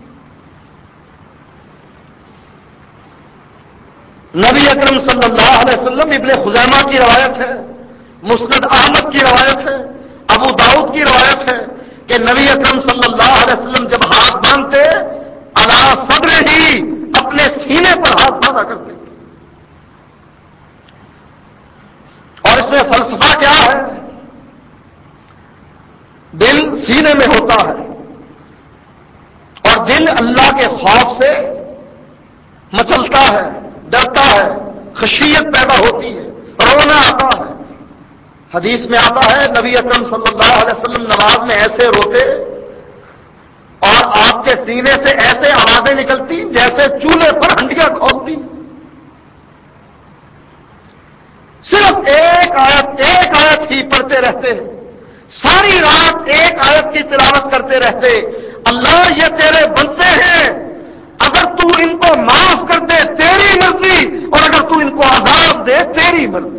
نبی اکرم صلی اللہ علیہ وسلم، ابن خزیمہ کی روایت ہے، مسند احمد کی روایت ہے، ابو داؤد کی روایت ہے کہ نبی اکرم صلی اللہ علیہ وسلم جب ہاتھ باندھتے، علی صدر ہی، اپنے سینے پر ہاتھ باندھا کرتے۔ اور اس میں فلسفہ کیا ہے؟ دل سینے میں ہوتا ہے، اور دل اللہ کے خوف سے مچلتا ہے، ڈرتا ہے، خشیت پیدا ہوتی ہے، رونا آتا ہے۔ حدیث میں آتا ہے نبی اکرم صلی اللہ علیہ وسلم نماز میں ایسے روتے اور آپ کے سینے سے ایسے آوازیں نکلتی جیسے چولہے پر ہنڈیاں کھولتی۔ صرف ایک آیت ہی پڑھتے رہتے، ساری رات ایک آیت کی تلاوت کرتے رہتے، اللہ یہ تیرے بندے ہیں، اگر تو ان کو معاف کر دے تیری مرضی، اور اگر تو ان کو عذاب دے تیری مرضی۔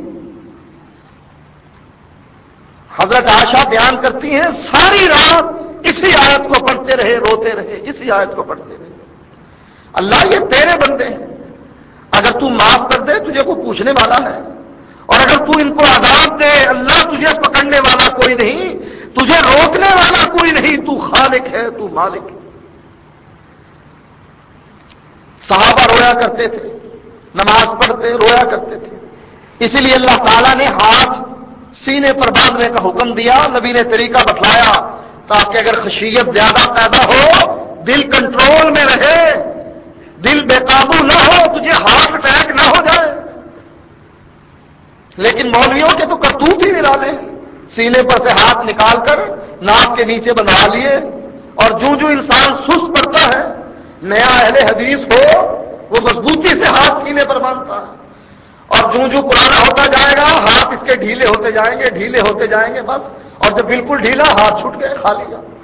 حضرت عائشہ بیان کرتی ہیں ساری رات اسی آیت کو پڑھتے رہے، روتے رہے، اسی آیت کو پڑھتے رہے۔ اللہ یہ تیرے بندے ہیں، اگر تو معاف کر دے تجھے کو پوچھنے والا ہے، اور اگر تو ان کو عذاب دے اللہ تجھے پکڑنے والا کوئی نہیں، تجھے روکنے والا کوئی نہیں، تو خالق ہے، تو مالک ہے۔ صحابہ رویا کرتے تھے، نماز پڑھتے رویا کرتے تھے، اسی لیے اللہ تعالیٰ نے ہاتھ سینے پر باندھنے کا حکم دیا، نبی نے طریقہ بتلایا تاکہ اگر خشیت زیادہ پیدا ہو، دل کنٹرول میں رہے، دل بے قابو نہ ہو، تجھے ہارٹ اٹیک نہ ہو جائے۔ لیکن مولویوں کے تو کرتوت ہی نرالے ہیں، سینے پر سے ہاتھ نکال کر ناک کے نیچے بندھا لیے، اور جو انسان سست پڑتا ہے، نیا اہل حدیث ہو، وہ مضبوطی سے ہاتھ سینے پر باندھتا ہے، اور جو پرانا ہوتا جائے گا ہاتھ اس کے ڈھیلے ہوتے جائیں گے، ڈھیلے ہوتے جائیں گے، بس، اور جب بالکل ڈھیلا ہاتھ چھوٹ گئے، خالی ہاتھ۔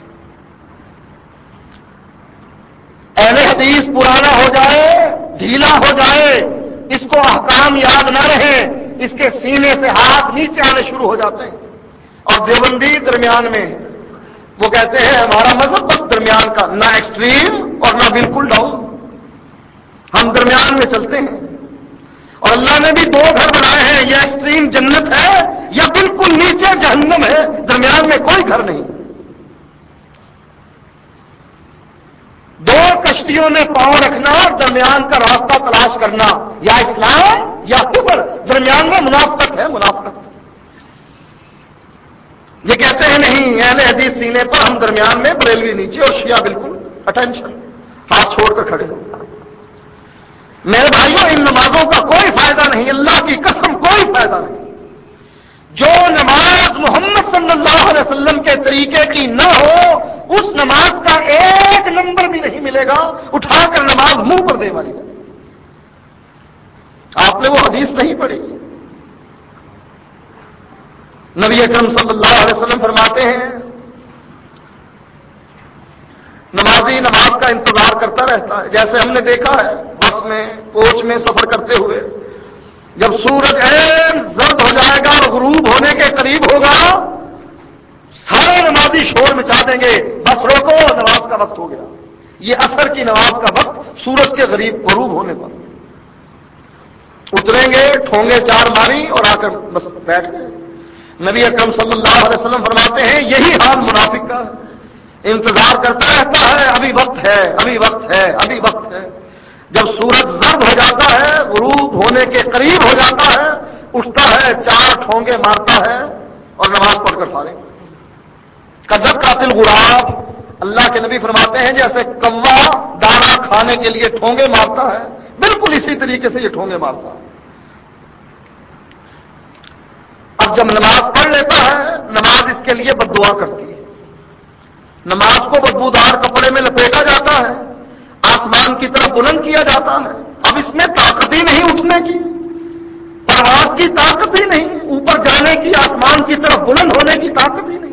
اہل حدیث پرانا ہو جائے، ڈھیلا ہو جائے، اس کو احکام یاد نہ رہے، اس کے سینے سے ہاتھ نیچے آنے شروع ہو جاتے ہیں، اور دیوبندی درمیان میں، وہ کہتے ہیں ہمارا مذہب بس درمیان کا، نہ ایکسٹریم اور نہ بالکل ڈاؤن، ہم درمیان میں چلتے ہیں۔ اور اللہ نے بھی 2 گھر بنائے ہیں، یا ایکسٹریم جنت ہے یا بالکل نیچے جہنم ہے، درمیان میں کوئی گھر نہیں۔ 2 کشتیوں میں پاؤں رکھنا اور درمیان کا راستہ تلاش کرنا، یا اسلام یا کفر، درمیان میں منافقت ہے، منافقت۔ یہ کہتے ہیں نہیں، اہل حدیث سینے پر، ہم درمیان میں، بریلوی نیچے اور شیعہ بالکل اٹینشن، ہاتھ چھوڑ کر کھڑے ہو۔ میرے بھائیوں ان نمازوں کا کوئی فائدہ نہیں، اللہ کی قسم کوئی فائدہ نہیں۔ جو نماز محمد صلی اللہ علیہ وسلم کے طریقے کی نہ ہو اس نماز کا ایک نمبر بھی نہیں ملے گا، اٹھا کر نماز منہ پر دے والی۔ آپ نے وہ حدیث نہیں پڑھی؟ نبی اکرم صلی اللہ علیہ وسلم فرماتے ہیں نمازی نماز کا انتظار کرتا رہتا ہے، جیسے ہم نے دیکھا ہے بس میں کوچ میں سفر کرتے ہوئے جب سورج عین زرد ہو جائے گا اور غروب ہونے کے قریب ہوگا سارے نمازی شور مچا دیں گے، بس روکو نماز کا وقت ہو گیا۔ یہ عصر کی نماز کا وقت سورج کے غروب ہونے پر اتریں گے، ٹھونگے چار ماری اور آ کر بس بیٹھ گئے۔ نبی اکرم صلی اللہ علیہ وسلم فرماتے ہیں یہی حال منافق کا ہے، انتظار کرتا رہتا ہے، ابھی وقت ہے، ابھی وقت ہے، ابھی وقت ہے۔ جب سورج زرد ہو جاتا ہے، غروب ہونے کے قریب ہو جاتا ہے، اٹھتا ہے، چار ٹھونگے مارتا ہے اور نماز پڑھ کر فارغ۔ قدر قاتل غراب، اللہ کے نبی فرماتے ہیں جیسے کوا دانا کھانے کے لیے ٹھونگے مارتا ہے، بالکل اسی طریقے سے یہ ٹھونگے مارتا ہے۔ اب جب نماز پڑھ لیتا ہے نماز اس کے لیے بد دعا کرتی ہے، نماز کو بدبودار کپڑے میں لپیٹا جاتا ہے، آسمان کی طرف بلند کیا جاتا ہے۔ اب اس میں طاقت ہی نہیں اٹھنے کی، پرواز کی طاقت ہی نہیں، اوپر جانے کی، آسمان کی طرف بلند ہونے کی طاقت ہی نہیں۔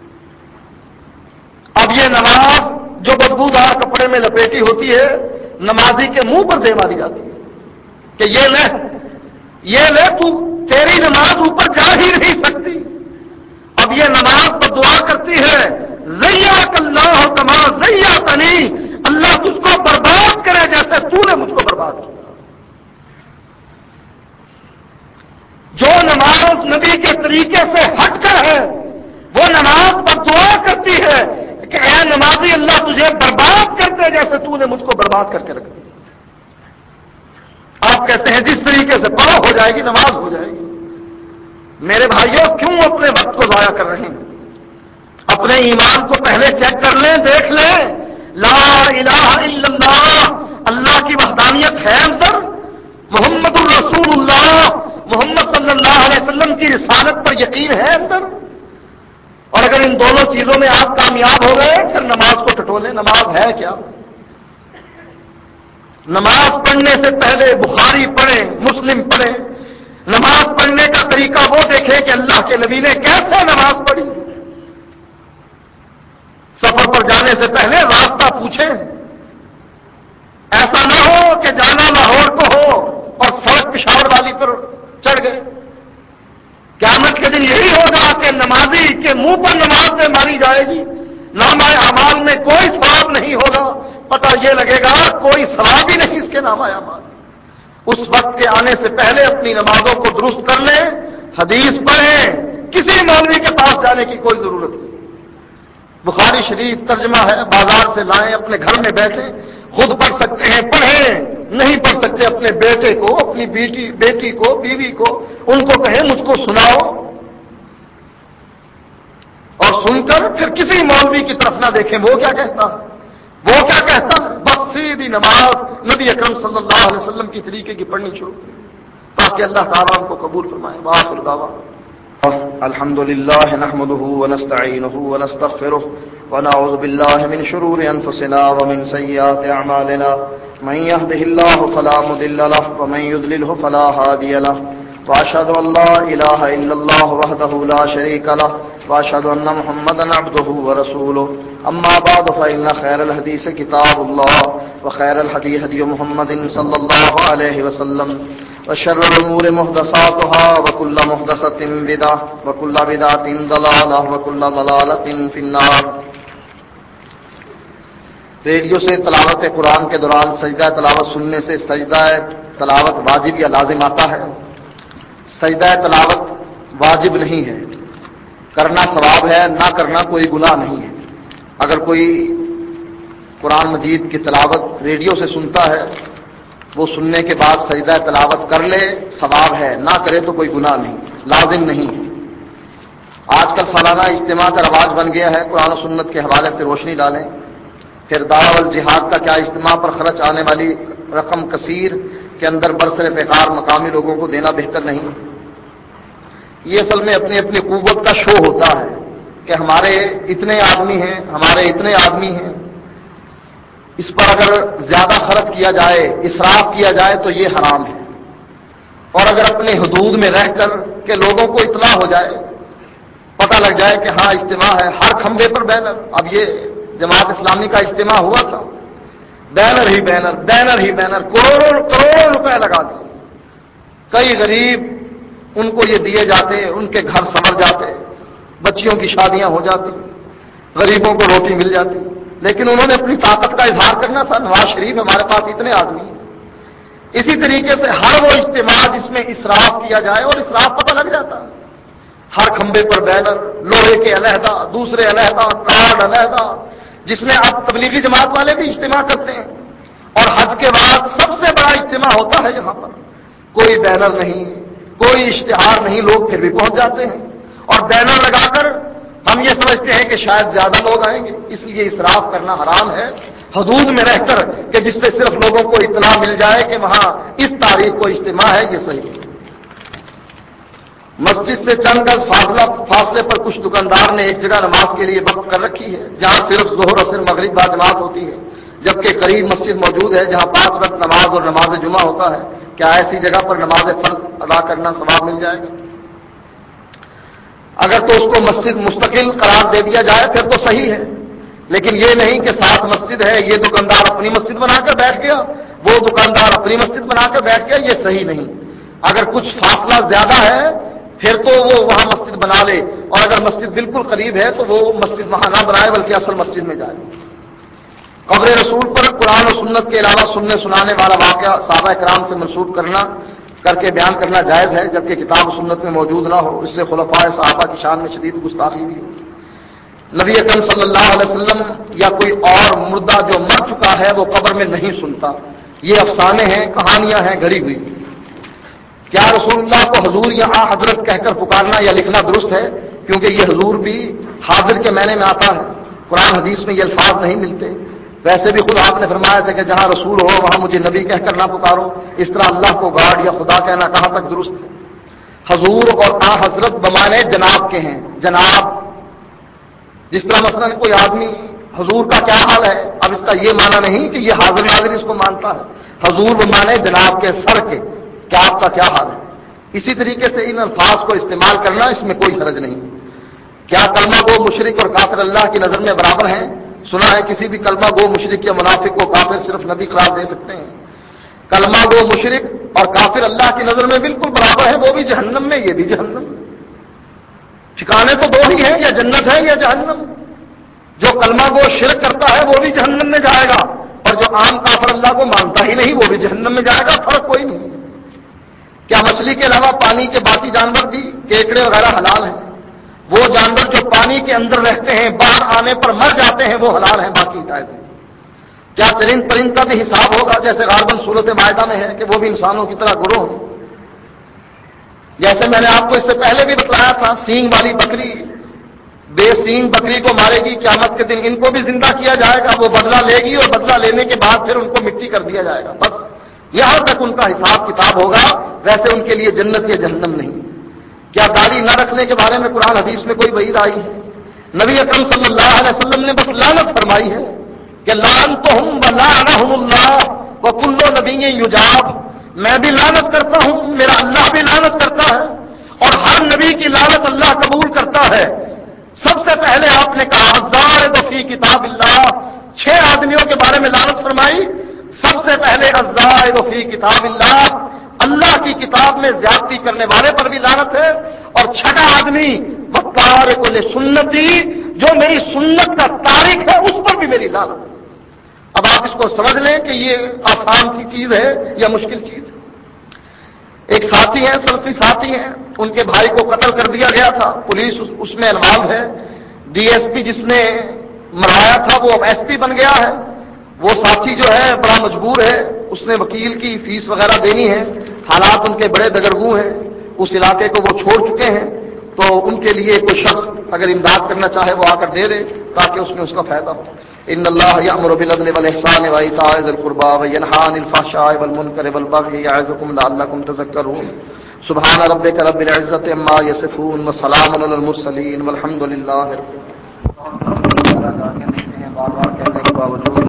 اب یہ نماز جو بدبودار کپڑے میں لپیٹی ہوتی ہے نمازی کے منہ پر دے ماری جاتی ہے کہ یہ لے تو تیری نماز اوپر جا ہی نہیں سکتی۔ اب یہ نماز پر دعا کرتی ہے زیّاک اللہ کما زیّتنی، اللہ تجھ کو برباد کرے جیسے تو نے مجھ کو برباد کیا۔ جو نماز نبی کے طریقے سے ہٹ کر ہے وہ نماز پر دعا کرتی ہے کہ اے نمازی اللہ تجھے برباد کر دے جیسے تو نے مجھ کو برباد کر کے رکھ دیا۔ آپ کہتے ہیں جس طریقے سے پڑھو ہو جائے گی نماز ہو جائے گی۔ میرے بھائیوں کیوں اپنے وقت کو ضائع کر رہے ہیں؟ اپنے ایمان کو پہلے چیک کر لیں، دیکھ لیں لا الہ الا اللہ، اللہ کی وحدانیت ہے اندر، محمد الرسول اللہ محمد صلی اللہ علیہ وسلم کی رسالت پر یقین ہے اندر۔ اور اگر ان دونوں چیزوں میں آپ کامیاب ہو گئے پھر نماز کو ٹٹولیں۔ نماز ہے کیا؟ نماز پڑھنے سے پہلے بخاری پڑھیں، مسلم پڑھیں، نماز پڑھنے کا طریقہ وہ دیکھیں کہ اللہ کے نبی نے کیسے نماز پڑھی۔ سفر پر جانے سے پہلے راستہ پوچھیں، ایسا نہ ہو کہ جانا لاہور کو ہو اور سڑک پشاور والی پر چڑھ گئے۔ قیامت کے دن یہی ہوگا کہ نمازی کے منہ پر نماز میں ماری جائے گی، نامہ اعمال میں کوئی ثواب نہیں ہوگا، پتہ یہ لگے گا کوئی ثواب ہی نہیں اس کے نامہ اعمال۔ اس وقت کے آنے سے پہلے اپنی نمازوں کو درست کر لیں، حدیث پڑھیں، کسی مولوی کے پاس جانے کی کوئی ضرورت نہیں۔ بخاری شریف ترجمہ ہے، بازار سے لائیں، اپنے گھر میں بیٹھیں، خود پڑھ سکتے ہیں پڑھیں، نہیں پڑھ سکتے اپنے بیٹے کو، اپنی بیٹی کو، بیوی کو، ان کو کہیں مجھ کو سناؤ، اور سن کر پھر کسی مولوی کی طرف نہ دیکھیں وہ کیا کہتا وہ کیا کہتا، بس سیدھی نماز نبی اکرم صلی اللہ علیہ وسلم کی طریقے کی پڑھنی شروع تاکہ اللہ تعالیٰ ان کو قبول فرمائے۔ وآخر دعوانا الحمد لله نحمده ونستعينه ونستغفره ونعوذ بالله من شرور أنفسنا ومن سيئات أعمالنا، من يهده الله فلا مضل له ومن يضلله فلا هادي له، وأشهد أن لا إله إلا الله وحده لا شريك له، وأشهد أن محمدا عبده ورسوله، أما بعد فإن خير الحديث كتاب الله، وخير الهدي هدي محمد صلى الله عليه وسلم، وشر الأمور محدثاتها وكل محدثة بدعة وكل بدعة ضلالة وكل ضلالة في النار۔ ریڈیو سے تلاوت قرآن کے دوران سجدہ تلاوت سننے سے سجدہ تلاوت واجب یا لازم آتا ہے؟ سجدہ تلاوت واجب نہیں ہے، کرنا ثواب ہے، نہ کرنا کوئی گناہ نہیں ہے۔ اگر کوئی قرآن مجید کی تلاوت ریڈیو سے سنتا ہے وہ سننے کے بعد سجدہ تلاوت کر لے ثواب ہے، نہ کرے تو کوئی گناہ نہیں، لازم نہیں ہے۔ آج کل سالانہ اجتماع کا رواج بن گیا ہے، قرآن و سنت کے حوالے سے روشنی ڈالیں۔ پھر دعوی الجہاد کا کیا اجتماع پر خرچ آنے والی رقم کثیر کے اندر برسر پیکار مقامی لوگوں کو دینا بہتر نہیں. یہ اصل میں اپنی اپنی قوت کا شو ہوتا ہے کہ ہمارے اتنے آدمی ہیں، ہمارے اتنے آدمی ہیں، اس پر اگر زیادہ خرچ کیا جائے، اسراف کیا جائے تو یہ حرام ہے. اور اگر اپنے حدود میں رہ کر کہ لوگوں کو اطلاع ہو جائے، پتہ لگ جائے کہ ہاں اجتماع ہے، ہر کھمبے پر بینر. اب یہ جماعت اسلامی کا اجتماع ہوا تھا، بینر ہی بینر، بینر ہی بینر، کروڑوں کروڑ روپے لگا دیے. کئی غریب ان کو یہ دیے جاتے، ان کے گھر سنور جاتے، بچیوں کی شادیاں ہو جاتی، غریبوں کو روٹی مل جاتی. لیکن انہوں نے اپنی طاقت کا اظہار کرنا تھا. نواز شریف ہمارے پاس اتنے آدمی ہیں. اسی طریقے سے ہر وہ اجتماع جس میں اسراف کیا جائے، اور اسراف پتہ لگ جاتا، ہر کھمبے پر بینر، لوہے کے علیحدہ، دوسرے علیحدہ، کارڈ علیحدہ، جس میں اب تبلیغی جماعت والے بھی اجتماع کرتے ہیں. اور حج کے بعد سب سے بڑا اجتماع ہوتا ہے یہاں پر. کوئی بینر نہیں، کوئی اشتہار نہیں، لوگ پھر بھی پہنچ جاتے ہیں. اور بینر لگا کر ہم یہ سمجھتے ہیں کہ شاید زیادہ لوگ آئیں گے. اس لیے اسراف کرنا حرام ہے حدود میں رہ کر، کہ جس سے صرف لوگوں کو اطلاع مل جائے کہ وہاں اس تاریخ کو اجتماع ہے. یہ صحیح ہے. مسجد سے چند گز فاصلے پر کچھ دکاندار نے ایک جگہ نماز کے لیے وقف کر رکھی ہے جہاں صرف ظہر اثر مغرب با جماعت ہوتی ہے، جبکہ قریب مسجد موجود ہے جہاں 5 وقت نماز اور نماز جمعہ ہوتا ہے. کیا ایسی جگہ پر نماز فرض ادا کرنا ثواب مل جائے گا؟ اگر تو اس کو مسجد مستقل قرار دے دیا جائے پھر تو صحیح ہے، لیکن یہ نہیں کہ ساتھ مسجد ہے، یہ دکاندار اپنی مسجد بنا کر بیٹھ گیا، وہ دکاندار اپنی مسجد بنا کر بیٹھ گیا. یہ صحیح نہیں. اگر کچھ فاصلہ زیادہ ہے پھر تو وہ وہاں مسجد بنا لے، اور اگر مسجد بالکل قریب ہے تو وہ مسجد وہاں نہ بنائے بلکہ اصل مسجد میں جائے. قبر رسول پر قرآن و سنت کے علاوہ سننے سنانے والا واقعہ صحابہ کرام سے منسوب کر کے بیان کرنا جائز ہے، جبکہ کتاب و سنت میں موجود نہ ہو. اس سے خلفائے صحابہ کی شان میں شدید گستاخی بھی ہو. نبی اکرم صلی اللہ علیہ وسلم یا کوئی اور مردہ جو مر چکا ہے وہ قبر میں نہیں سنتا. یہ افسانے ہیں، کہانیاں ہیں گھڑی ہوئی. کیا رسول اللہ کو حضور یا آ حضرت کہہ کر پکارنا یا لکھنا درست ہے؟ کیونکہ یہ حضور بھی حاضر کے معنی میں آتا ہے، قرآن حدیث میں یہ الفاظ نہیں ملتے. ویسے بھی خود آپ نے فرمایا تھا کہ جہاں رسول ہو وہاں مجھے نبی کہہ کر نہ پکارو. اس طرح اللہ کو گاڈ یا خدا کہنا کہاں تک درست ہے؟ حضور اور آ حضرت بمانے جناب کے ہیں. جناب جس طرح مثلا کوئی آدمی حضور کا کیا حال ہے، اب اس کا یہ معنی نہیں کہ یہ حاضر ناظر اس کو مانتا ہے. حضور بمانے جناب کے، سر کے، کہ آپ کا کیا حال ہے. اسی طریقے سے ان الفاظ کو استعمال کرنا اس میں کوئی حرج نہیں. کیا کلمہ گو مشرک اور کافر اللہ کی نظر میں برابر ہیں؟ سنا ہے کسی بھی کلمہ گو مشرک یا منافق کو کافر صرف نبی قرار دے سکتے ہیں. کلمہ گو مشرک اور کافر اللہ کی نظر میں بالکل برابر ہے. وہ بھی جہنم میں، یہ بھی جہنم میں. ٹھکانے تو دو ہی ہیں، یا جنت ہے یا جہنم. جو کلمہ گو شرک کرتا ہے وہ بھی جہنم میں جائے گا، اور جو عام کافر اللہ کو مانتا ہی نہیں وہ بھی جہنم میں جائے گا. فرق کوئی نہیں. کیا مچھلی کے علاوہ پانی کے باقی جانور بھی، کیکڑے وغیرہ حلال ہیں؟ وہ جانور جو پانی کے اندر رہتے ہیں باہر آنے پر مر جاتے ہیں وہ حلال ہیں، باقی ہدایت ہیں. کیا چرند پرند کا بھی حساب ہوگا جیسے غالباً صورت مائدہ میں ہے کہ وہ بھی انسانوں کی طرح گروہ ہیں؟ جیسے میں نے آپ کو اس سے پہلے بھی بتلایا تھا، سینگ والی بکری بے سینگ بکری کو مارے گی قیامت کے دن، ان کو بھی زندہ کیا جائے گا، وہ بدلہ لے گی اور بدلہ لینے کے بعد پھر ان کو مٹی کر دیا جائے گا. بس یہاں تک ان کا حساب کتاب ہوگا. ویسے ان کے لیے جنت یا جہنم نہیں. کیا داڑھی نہ رکھنے کے بارے میں قرآن حدیث میں کوئی وعید آئی ہے؟ نبی اکرم صلی اللہ علیہ وسلم نے بس لعنت فرمائی ہے کہ لعنتہم ولعنہم اللہ وکل نبی یجاب. میں بھی لعنت کرتا ہوں، میرا اللہ بھی لعنت کرتا ہے، اور ہر نبی کی لعنت اللہ قبول کرتا ہے. سب سے پہلے آپ نے کہا الزائد فی کتاب اللہ، 6 آدمیوں کے بارے میں لعنت فرمائی. سب سے پہلے الزائد فی کتاب اللہ، اللہ کی کتاب میں زیادتی کرنے والے پر بھی لعنت ہے. اور 6واں آدمی وتارک لسنتی، جو میری سنت کا تارک ہے اس پر بھی میری لعنت ہے. اب آپ اس کو سمجھ لیں کہ یہ آسان سی چیز ہے یا مشکل چیز ہے. ایک ساتھی ہیں، سلفی ساتھی ہیں، ان کے بھائی کو قتل کر دیا گیا تھا، پولیس اس میں انوالو ہے. ڈی ایس پی جس نے مرایا تھا وہ اب ایس پی بن گیا ہے. وہ ساتھی جو ہے بڑا مجبور ہے، اس نے وکیل کی فیس وغیرہ دینی ہے. حالات ان کے بڑے دگرگوں ہیں، اس علاقے کو وہ چھوڑ چکے ہیں. تو ان کے لیے کوئی شخص اگر امداد کرنا چاہے وہ آ کر دے دے تاکہ اس میں اس کا فائدہ ہو. ان اللہ یأمر بالعدل والاحسان وایتاء ذی القربى وینھا عن الفحشاء والمنکر والبغی یعظکم لعلکم تذکرون سبحان ربک رب العزۃ عما یصفون وسلام علی المرسلین والحمد للہ رب العالمین. بار بار کہنے کے باوجود